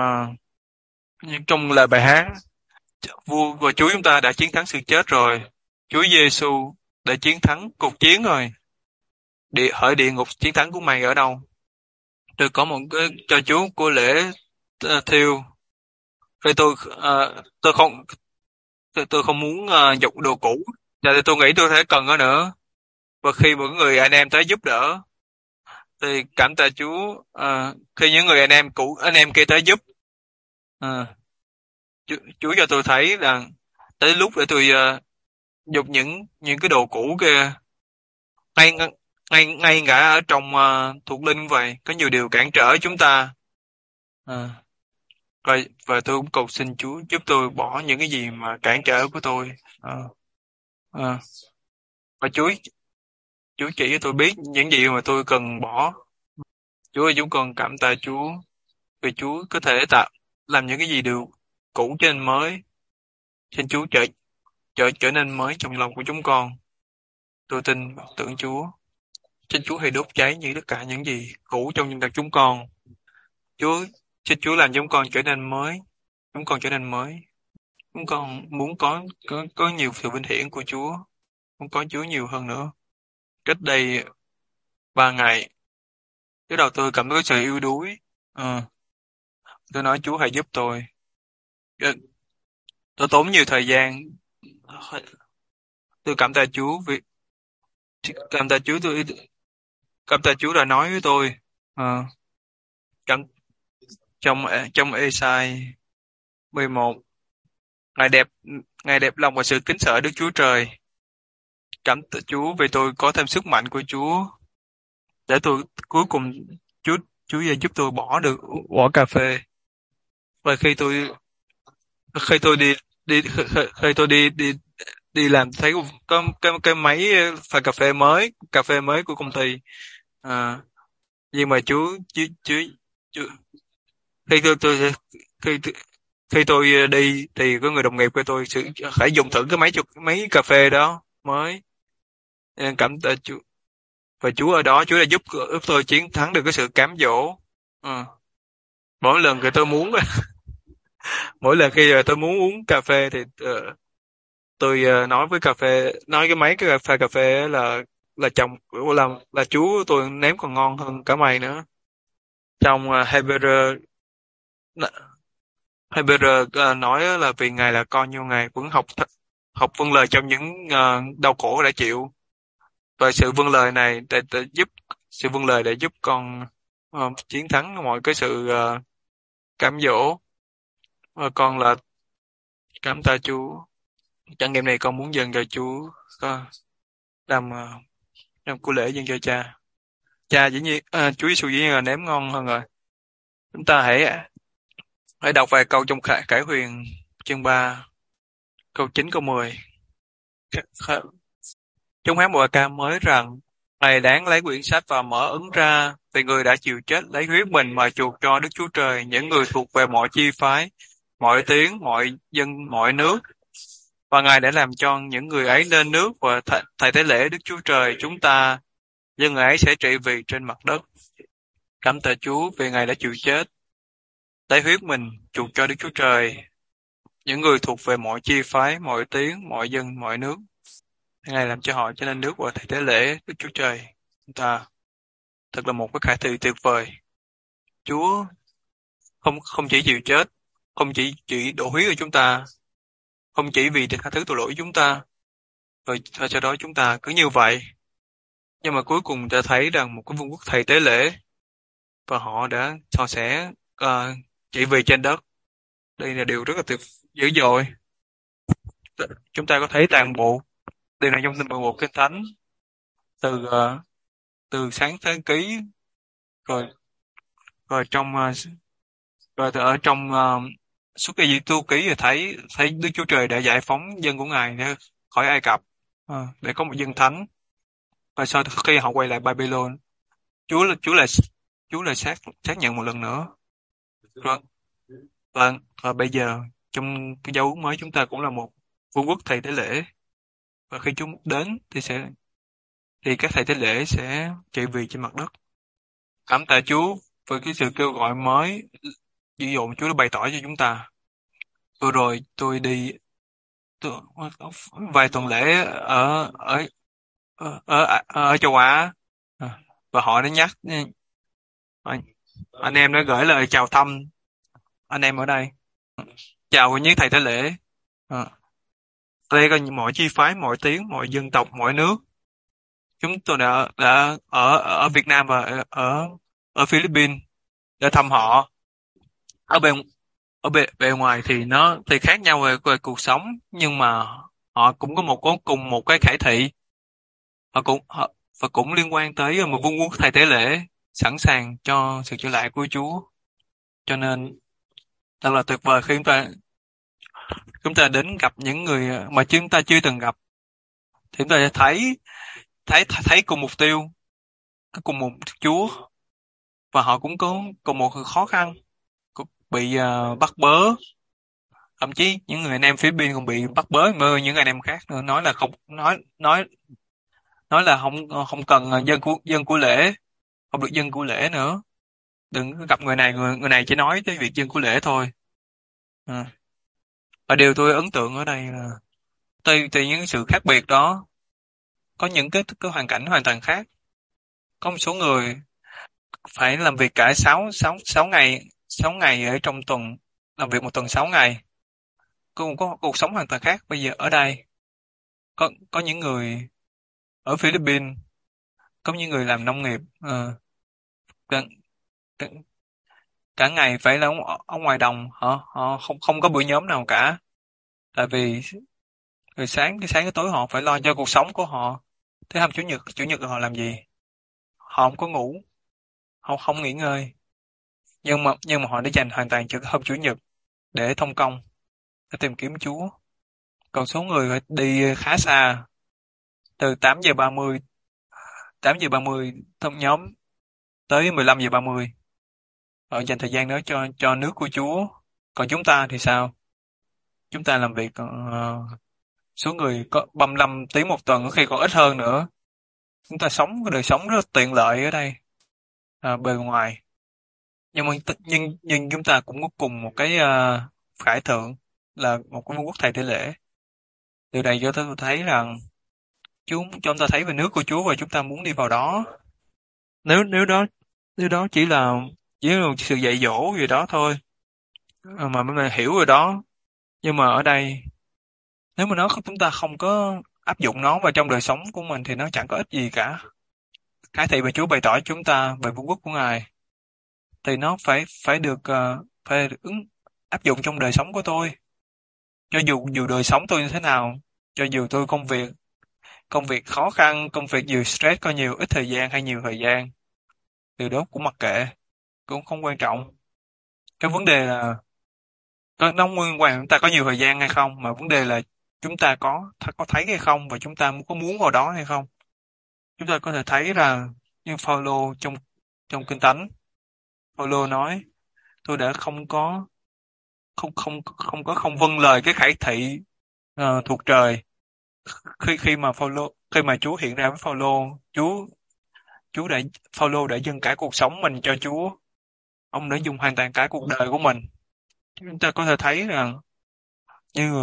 trong lời bài hát: Vua và Chúa chúng ta đã chiến thắng sự chết rồi. Chúa Giêsu đã chiến thắng cuộc chiến rồi. Hỡi địa ngục, chiến thắng của mày ở đâu? Tôi có một cái cho Chúa của lễ thiêu. Khi tôi không muốn dục đồ cũ, và tôi nghĩ tôi thể cần nó nữa. Và khi một người anh em tới giúp đỡ, thì cảm tạ Chúa. Khi những người anh em kia tới giúp, Chúa cho tôi thấy là tới lúc để tôi dục những cái đồ cũ kia. Ngay cả ở trong thuộc linh vậy, có nhiều điều cản trở chúng ta. Và tôi cũng cầu xin Chúa giúp tôi bỏ những cái gì mà cản trở của tôi. Và Chúa chỉ cho tôi biết những gì mà tôi cần bỏ. Chúa ơi, chúng con cảm tạ Chúa vì Chúa có thể làm những cái gì điều cũ trở nên mới. Xin Chúa trở nên mới trong lòng của chúng con. Tôi tin và tưởng Chúa. Xin Chúa hãy đốt cháy tất cả những gì cũ trong nhân vật chúng con. Xin Chúa làm chúng con trở nên mới. Chúng con trở nên mới. Chúng con muốn có nhiều sự vinh hiển của Chúa. Muốn có Chúa nhiều hơn nữa. Cách đây 3 ngày, bắt đầu tôi cảm thấy sự yếu đuối. Tôi nói Chúa hãy giúp tôi. Tôi tốn nhiều thời gian. Tôi cảm tạ Chúa vì cảm tạ Chúa đã nói với tôi. Trong Ê-sai 11, Ngài đẹp lòng và sự kính sợ Đức Chúa Trời. Cảm tạ Chúa vì tôi có thêm sức mạnh của Chúa để tôi cuối cùng Chúa giúp tôi bỏ cà phê. Và khi tôi đi làm thấy có cái máy pha cà phê mới của công ty. Nhưng mà Chúa khi tôi đi thì có người đồng nghiệp của tôi phải dùng thử cái máy cà phê đó mới. Cảm tạ Chúa. Và Chúa ở đó, Chúa đã giúp tôi chiến thắng được cái sự cám dỗ. Ờ. Mỗi lần khi tôi muốn mỗi lần khi tôi muốn uống cà phê thì tôi nói với nói cái máy cái pha cà phê á là chồng là chú tôi nếm còn ngon hơn cả mày nữa. Trong Heber nói á là vì ngài là con như ngài vẫn học vâng lời trong những đau khổ đã chịu, và sự vâng lời để giúp con chiến thắng mọi cái sự cám dỗ. Con là cảm tạ Chúa. Trải nghiệm này con muốn dâng cho Chúa, con làm làm của lễ dâng cho cha. Cha dĩ nhiên Chúa Giêsu dĩ nhiên là nếm ngon hơn rồi. Chúng ta hãy hãy đọc vài câu trong Khải Huyền chương 3 câu 9 câu 10. Chúng hát một bài ca mới rằng: Này đáng lấy quyển sách và mở ấn ra, vì người đã chịu chết lấy huyết mình mà chuộc cho Đức Chúa Trời những người thuộc về mọi chi phái, mọi tiếng, mọi dân, mọi nước. Và Ngài đã làm cho những người ấy lên nước và thầy tế lễ Đức Chúa Trời chúng ta, nhưng người ấy sẽ trị vì trên mặt đất. Cảm tạ Chúa vì Ngài đã chịu chết, lấy huyết mình chuộc cho Đức Chúa Trời những người thuộc về mọi chi phái, mọi tiếng, mọi dân, mọi nước. Ngài làm cho họ trở nên nước và thầy tế lễ Đức Chúa Trời chúng ta. Thật là một cái khải thị tuyệt vời. Chúa không không chỉ chịu chết, không chỉ đổ huyết cho chúng ta, không chỉ vì để tha thứ tội lỗi chúng ta, rồi sau đó chúng ta cứ như vậy. Nhưng mà cuối cùng ta thấy rằng một cái vương quốc thầy tế lễ, và họ sẽ chỉ vì trên đất. Đây là điều rất là dữ dội. Chúng ta có thấy toàn bộ điều này trong tin mười một Kinh Thánh, từ từ sáng thế ký, rồi rồi trong rồi ở trong Xuất Ai-cập ký thì thấy thấy Đức Chúa Trời đã giải phóng dân của Ngài khỏi Ai Cập để có một dân thánh, và sau khi họ quay lại Babylon, Chúa là Chúa là Chúa là xác nhận một lần nữa. Rồi, và bây giờ trong cái dấu mới chúng ta cũng là một vương quốc thầy tế lễ, và khi chúng đến thì các thầy tế lễ sẽ trị vì trên mặt đất. Cảm tạ Chúa với cái sự kêu gọi mới, ví dụ Chúa đã bày tỏ cho chúng ta. Vừa rồi tôi đi vài tuần lễ ở ở ở châu Á. Và họ đã nhắc anh em đã gửi lời chào thăm anh em ở đây, chào những thầy tế lễ. Đây có mọi chi phái, mọi tiếng, mọi dân tộc, mọi nước. Chúng tôi đã ở Việt Nam và ở Philippines để thăm họ. Ở bên bề ngoài thì nó thì khác nhau về cuộc sống, nhưng mà họ cũng có cùng một cái khải thị. Và cũng liên quan tới một vương quốc thầy tế lễ sẵn sàng cho sự trở lại của Chúa. Cho nên thật là tuyệt vời khi chúng ta đến gặp những người mà chúng ta chưa từng gặp, thì chúng ta sẽ thấy cùng mục tiêu, cùng một Chúa, và họ cũng có cùng một khó khăn, cũng bị bắt bớ. Thậm chí những người anh em Philippines còn bị bắt bớ mơ những anh em khác nữa, nói là không nói là không không cần dân của lễ, không được dân của lễ nữa. Đừng có gặp người này, người này chỉ nói tới việc dân của lễ thôi. Và điều tôi ấn tượng ở đây là từ những sự khác biệt đó, có những cái hoàn cảnh hoàn toàn khác. Có một số người phải làm việc cả 6 ngày ở trong tuần, làm việc một tuần 6 ngày. Có cuộc sống hoàn toàn khác. Bây giờ ở đây có những người ở Philippines, có những người làm nông nghiệp, cả, cả, cả ngày phải là ở ngoài đồng, họ không có buổi nhóm nào cả. Tại vì từ sáng tới tối họ phải lo cho cuộc sống của họ. Thế hôm chủ nhật họ làm gì? Họ không có ngủ, họ không nghỉ ngơi. Nhưng mà họ đã dành hoàn toàn cho hôm chủ nhật để thông công, để tìm kiếm Chúa. Còn số người phải đi khá xa, từ 8 giờ 30 thông nhóm tới 15 giờ 30. Họ dành thời gian đó cho nước của Chúa. Còn chúng ta thì sao? Chúng ta làm việc số người có 35 tiếng một tuần, có khi còn ít hơn nữa. Chúng ta sống cái đời sống rất tiện lợi ở đây, bề ngoài. Nhưng chúng ta cũng có cùng một cái khải thượng là một cái vương quốc thầy tế lễ. Điều này cho tôi thấy rằng chúng cho chúng ta thấy về nước của Chúa và chúng ta muốn đi vào đó. Nếu nếu đó chỉ là một sự dạy dỗ gì đó thôi, mà mình hiểu rồi đó. Nhưng mà ở đây, nếu mà chúng ta không có áp dụng nó vào trong đời sống của mình thì nó chẳng có ích gì cả. Cái thị mà Chúa bày tỏ cho chúng ta về vương quốc của Ngài thì nó phải phải được áp dụng trong đời sống của tôi. Cho dù dù đời sống tôi như thế nào, cho dù tôi công việc khó khăn, công việc nhiều stress, có nhiều ít thời gian hay nhiều thời gian, điều đó cũng mặc kệ, cũng không quan trọng. Cái vấn đề là nó không liên quan chúng ta có nhiều thời gian hay không, mà vấn đề là chúng ta có thấy hay không và chúng ta có muốn vào đó hay không. Chúng ta có thể thấy là như Phaolô trong trong Kinh Thánh, Phaolô nói tôi đã không vâng lời cái khải thị thuộc trời. Khi mà Chúa hiện ra với Phaolô, Chúa đã Phaolô đã dâng cả cuộc sống mình cho Chúa. Ông đã dùng hoàn toàn cả cuộc đời của mình. Chúng ta có thể thấy rằng như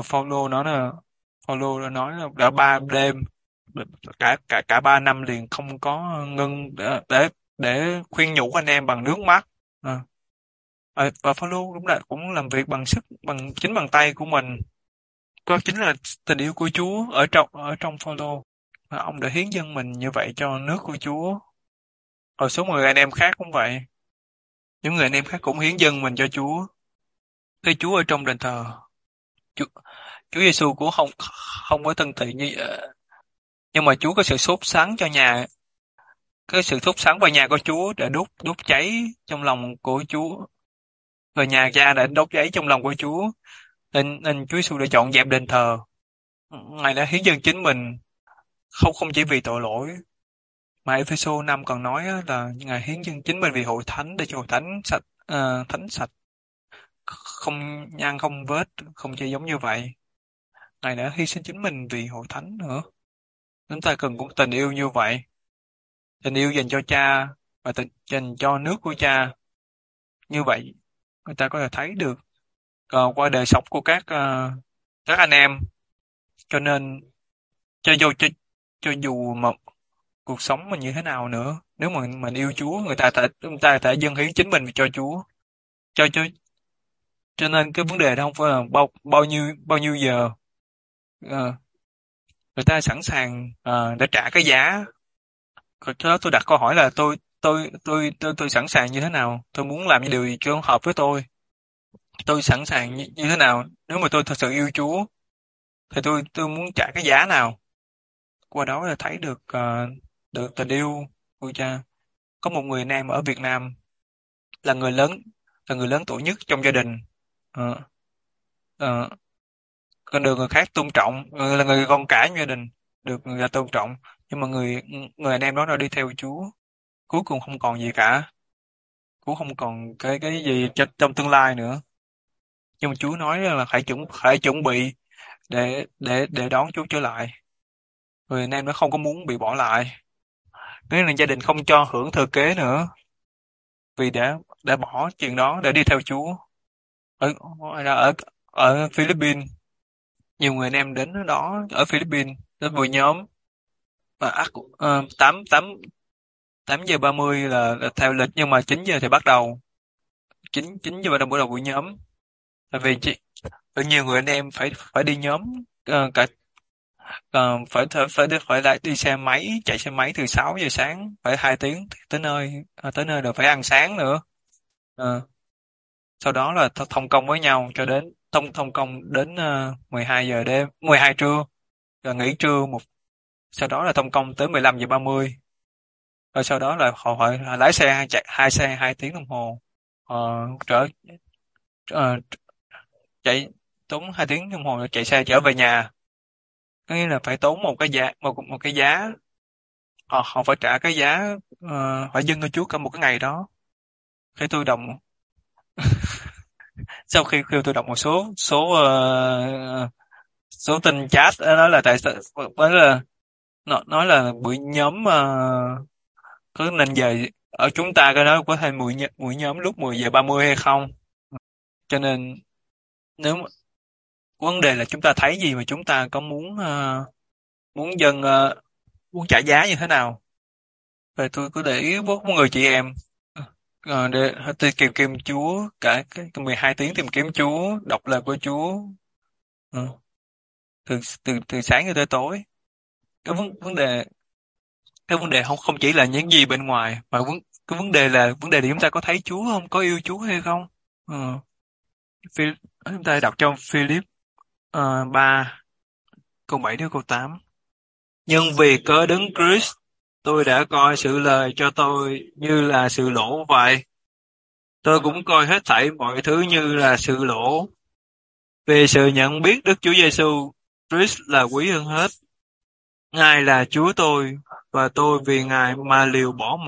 Phaolô đã nói là đã 3 đêm, cả cả cả 3 năm liền không có ngưng để khuyên nhủ anh em bằng nước mắt. À, và Phaolô cũng làm việc bằng chính bàn tay của mình. Đó chính là tình yêu của Chúa ở trong Phaolô. Và ông đã hiến dâng mình như vậy cho nước của Chúa. Rồi số người anh em khác cũng vậy. Những người anh em khác cũng hiến dâng mình cho Chúa. Cái Chúa ở trong đền thờ. Chúa, Chúa Giêsu cũng không có thân thiện như nhưng mà Chúa có sự sốt sắng cho nhà. Cái sự sốt sắng vào nhà của Chúa đã đốt cháy trong lòng của Chúa. Và nhà cha đã đốt cháy trong lòng của Chúa. Nên Chúa Giêsu đã dọn dẹp đền thờ. Ngài đã hiến dâng chính mình không chỉ vì tội lỗi, mà Ephesos 5 còn nói là Ngài hiến dâng chính mình vì hội thánh để cho hội thánh sạch, thánh sạch, không nhang không vết, không chỉ giống như vậy. Ngài đã hy sinh chính mình vì hội thánh nữa. Chúng ta cần cũng tình yêu như vậy, tình yêu dành cho cha và dành cho nước của cha. Như vậy người ta có thể thấy được qua đời sống của các anh em. Cho nên cho dù mà cuộc sống mình như thế nào nữa, nếu mà mình yêu Chúa, chúng ta thể dâng hiến chính mình cho Chúa. Cho cho cho nên cái vấn đề đó không phải là bao nhiêu giờ ờ, người ta sẵn sàng để trả cái giá. Rồi đó tôi đặt câu hỏi là tôi sẵn sàng như thế nào, tôi muốn làm những điều gì cho hợp với tôi sẵn sàng như thế nào. Nếu mà tôi thật sự yêu Chúa thì tôi muốn trả cái giá nào. Qua đó là thấy được tình yêu của cha. Có một người anh em ở Việt Nam là người lớn là người lớn tuổi nhất trong gia đình. Ờ, ờ, Còn được người khác tôn trọng, là người con cả trong gia đình, được người ta tôn trọng. Nhưng mà người người anh em đó đã đi theo Chúa, cuối cùng không còn gì cả, cũng không còn cái gì trong tương lai nữa. Nhưng mà Chúa nói là phải chuẩn bị để đón Chúa trở lại. Người anh em nó không có muốn bị bỏ lại. Nếu là gia đình không cho hưởng thừa kế nữa, vì đã bỏ chuyện đó để đi theo Chúa. Ở ở ở Philippines, nhiều người anh em đến đó ở Philippines đến buổi nhóm và 8 giờ 30 là theo lịch, nhưng mà 9 giờ thì bắt đầu. 9 giờ bắt đầu buổi nhóm. Tại vì nhiều người anh em phải phải đi nhóm, cả phải lại đi xe máy, chạy xe máy từ 6 giờ sáng phải 2 tiếng tới nơi rồi phải ăn sáng nữa. Ờ, Sau đó là thông công với nhau cho đến thông công đến 12 giờ đêm, 12 trưa, rồi nghỉ trưa sau đó là thông công tới 15 giờ 30, rồi sau đó là họ lái xe chạy 2 tiếng đồng hồ. Ờ, trở ờ, Chạy tốn 2 tiếng đồng hồ để chạy xe trở về nhà. Có nghĩa là phải tốn một cái giá. Họ phải trả cái giá, phải dâng cho Chúa cả một cái ngày đó. Khi tôi đọc Sau khi tôi đọc một số tin chat đó, nói là tại sao nói là buổi nhóm có nên về ở chúng ta cái đó có thể mỗi nhóm lúc 10:30 hay không. Cho nên nếu mà, vấn đề là chúng ta thấy gì mà chúng ta có muốn muốn trả giá như thế nào. Rồi tôi cứ để ý với một người chị em để tôi tìm kiếm Chúa cả cái 12 tiếng tìm kiếm Chúa, đọc lời của Chúa. Ờ, từ sáng cho tới tối. Cái vấn đề không không chỉ là những gì bên ngoài mà cái vấn đề là chúng ta có thấy Chúa không, có yêu Chúa hay không. Ờ, chúng ta đọc trong Philip 3 câu 7 đến câu 8. Nhưng vì cớ Đấng Christ, tôi đã coi sự lời cho tôi như là sự lỗ vậy. Tôi cũng coi hết thảy mọi thứ như là sự lỗ, vì sự nhận biết Đức Chúa Giêsu Christ là quý hơn hết. Ngài là Chúa tôi, và tôi vì Ngài mà liều bỏ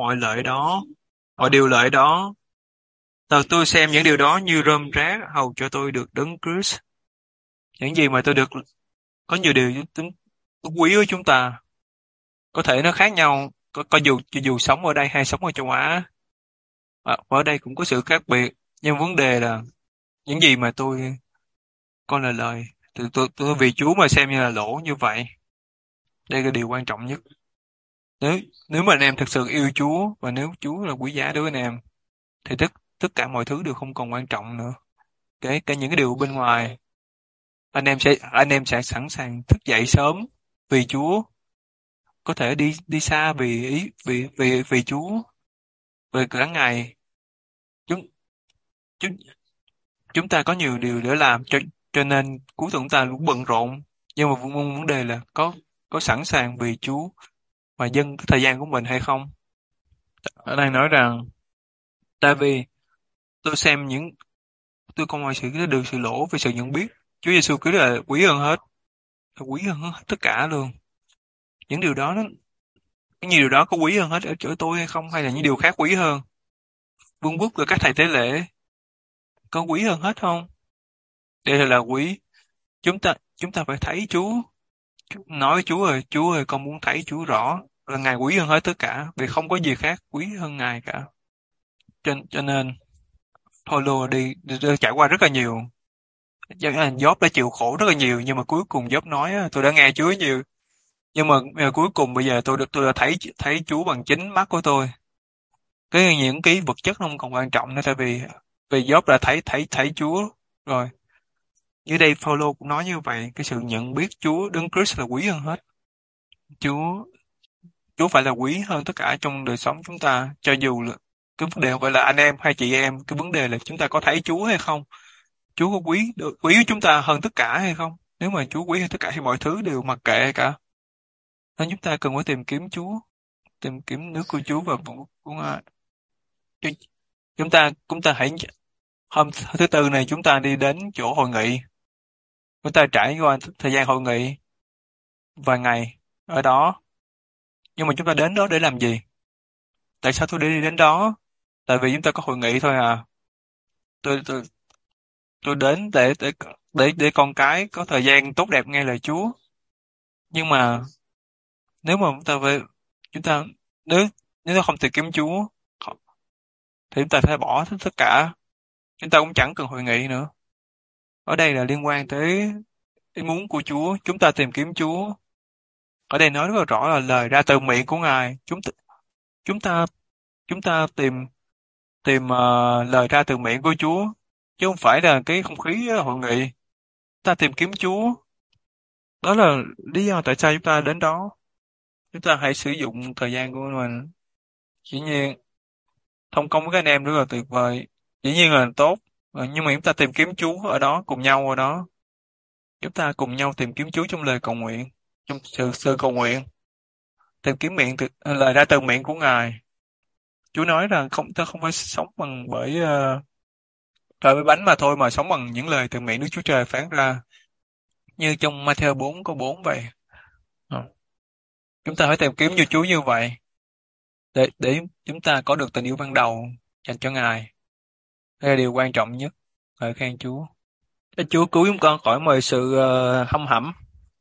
mọi điều lợi đó. Thật tôi xem những điều đó như rơm rác hầu cho tôi được Đấng Christ. Những gì mà tôi được, có nhiều điều tính quý với chúng ta. Có thể nó khác nhau, có dù sống ở đây hay sống ở châu Á. Ở đây cũng có sự khác biệt, nhưng vấn đề là những gì mà tôi coi là lời. Tôi vì Chúa mà xem như là lỗ như vậy. Đây là điều quan trọng nhất. Nếu nếu mà anh em thực sự yêu Chúa và nếu Chúa là quý giá đối với anh em thì tất tất cả mọi thứ đều không còn quan trọng nữa. Kể cả những cái điều bên ngoài, anh em sẽ sẵn sàng thức dậy sớm vì Chúa, có thể đi đi xa vì Chúa, về cả ngày. Chúng chúng chúng ta có nhiều điều để làm, cho nên cuối tuần chúng ta cũng bận rộn, nhưng mà vấn đề là có sẵn sàng vì Chúa và dâng cái thời gian của mình hay không. Ở đây nói rằng tại vì tôi xem tôi không ngoài được sự lỗ về sự nhận biết Chúa Giêsu Christ là quý hơn hết, là quý hơn hết tất cả luôn. Những điều đó cái nhiều điều đó có quý hơn hết ở chỗ tôi hay không, hay là những điều khác quý hơn? Vương quốc và các thầy tế lễ có quý hơn hết không? Đây là quý. Chúng ta phải thấy Chúa. Nói Chúa ơi con muốn thấy Chúa rõ, là Ngài quý hơn hết tất cả, vì không có gì khác quý hơn Ngài cả. Cho nên Phaolô đi trải qua rất là nhiều. Job đã chịu khổ rất là nhiều, nhưng mà cuối cùng Job nói tôi đã nghe Chúa nhiều, nhưng mà cuối cùng bây giờ tôi đã thấy Chúa bằng chính mắt của tôi. Những cái vật chất nó không còn quan trọng nữa, tại vì vì Job đã thấy Chúa rồi. Dưới đây Phaolô cũng nói như vậy, cái sự nhận biết Chúa Đấng Christ là quý hơn hết. Chúa Chúa phải là quý hơn tất cả trong đời sống chúng ta, cho dù là cái vấn đề không phải là anh em hay chị em, cái vấn đề là chúng ta có thấy Chúa hay không. Chúa có quý với chúng ta hơn tất cả hay không? Nếu mà Chúa quý hơn tất cả thì mọi thứ đều mặc kệ cả. Nên chúng ta cần phải tìm kiếm Chúa, tìm kiếm nước của Chúa và của Ngài. Chúng ta hãy hôm thứ tư này chúng ta đi đến chỗ hội nghị, chúng ta trải qua thời gian hội nghị vài ngày ở đó. Nhưng mà chúng ta đến đó để làm gì? Tại sao tôi đi đến đó? Tại vì chúng ta có hội nghị thôi à. Tôi tôi tôi đến để con cái có thời gian tốt đẹp nghe lời Chúa. Nhưng mà nếu mà chúng ta nếu nếu nó không tìm kiếm Chúa thì chúng ta phải bỏ tất cả. Chúng ta cũng chẳng cần hội nghị nữa. Ở đây là liên quan tới ý muốn của Chúa, chúng ta tìm kiếm Chúa. Ở đây nói rất là rõ là lời ra từ miệng của Ngài. Chúng ta chúng ta tìm tìm lời ra từ miệng của Chúa, chứ không phải là cái không khí hội nghị. Ta tìm kiếm Chúa. Đó là lý do tại sao chúng ta đến đó. Chúng ta hãy sử dụng thời gian của mình. Dĩ nhiên thông công với các anh em rất là tuyệt vời, dĩ nhiên là tốt. Nhưng mà chúng ta tìm kiếm Chúa ở đó, cùng nhau ở đó. Chúng ta cùng nhau tìm kiếm Chúa trong lời cầu nguyện, trong sự cầu nguyện, tìm kiếm lời ra từ miệng của Ngài. Chúa nói rằng ta không phải sống bởi với bánh mà thôi, mà sống bằng những lời từ miệng Đức Chúa Trời phán ra, như trong Matthew 4 câu 4 vậy. Chúng ta phải tìm kiếm như Chúa như vậy, để chúng ta có được tình yêu ban đầu dành cho Ngài. Đây là điều quan trọng nhất. Ngợi khen Chúa. Để Chúa cứu chúng con khỏi mọi sự hăm hẩm.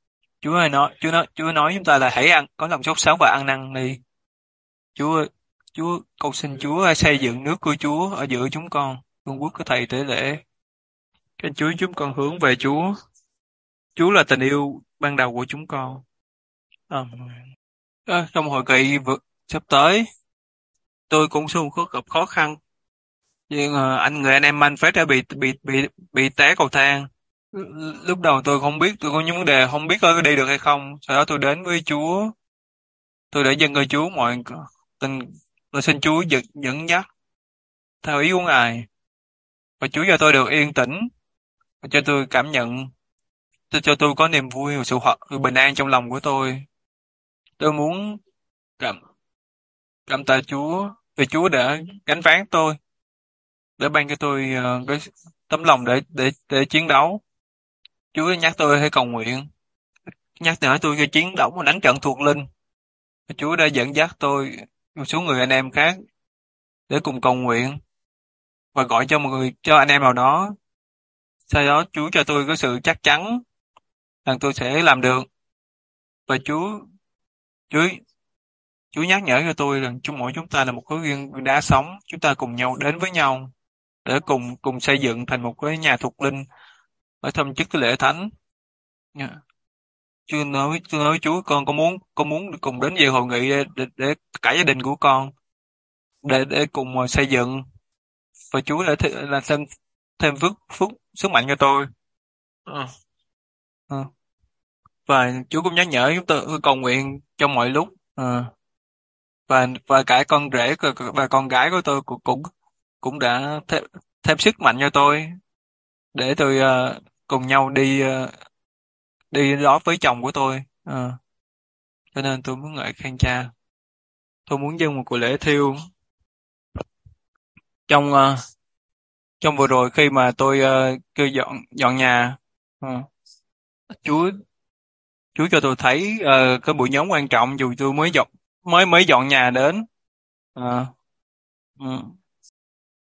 Chúa nói chúng ta là hãy ăn, có lòng sốt sắng và ăn năn đi. Chúa Chúa cầu xin Chúa xây dựng nước của Chúa ở giữa chúng con. Vương quốc của Thầy tế lễ. Xin Chúa chúng con hướng về Chúa. Chúa là tình yêu ban đầu của chúng con. Trong hội nghị sắp tới, tôi cũng xung gặp khó khăn. Nhưng người anh em anh Phết đã bị té cầu thang. Lúc đầu tôi không biết, tôi có những vấn đề không biết có đi được hay không. Sau đó tôi đến với Chúa. Tôi đã dâng cho Chúa mọi tình. Tôi xin Chúa dẫn dắt theo ý của Ngài. Và Chúa cho tôi được yên tĩnh. Và cho tôi cảm nhận. Cho tôi có niềm vui và sự bình an trong lòng của tôi. Tôi muốn cảm tạ Chúa. Vì Chúa đã gánh vác tôi. Để ban cho tôi cái tấm lòng để chiến đấu. Chúa nhắc tôi hãy cầu nguyện. Nhắc nhở tôi cho chiến đấu và đánh trận thuộc linh. Chúa đã dẫn dắt tôi một số người anh em khác để cùng cầu nguyện và gọi cho anh em nào đó. Sau đó Chúa cho tôi cái sự chắc chắn rằng tôi sẽ làm được. Và Chúa Chúa nhắc nhở cho tôi rằng mỗi chúng ta là một khối viên đá sống, chúng ta cùng nhau đến với nhau để cùng xây dựng thành một cái nhà thuộc linh ở thâm chức cái lễ thánh. Yeah. Tôi nói với Chúa con muốn cùng đến về hội nghị để cả gia đình của con để cùng xây dựng, và Chúa đã là thêm phước sức mạnh cho tôi. Ờ. Ờ. Và Chúa cũng nhắc nhở chúng tôi cầu nguyện trong mọi lúc. Và cả con rể và con gái của tôi cũng đã thêm sức mạnh cho tôi để tôi cùng nhau đi đó với chồng của tôi. Cho nên tôi muốn ngợi khen Cha. Tôi muốn dâng một cuộc lễ thiêu trong vừa rồi khi mà tôi kêu dọn nhà. Chúa Chúa cho tôi thấy cái buổi nhóm quan trọng dù tôi mới dọn nhà đến.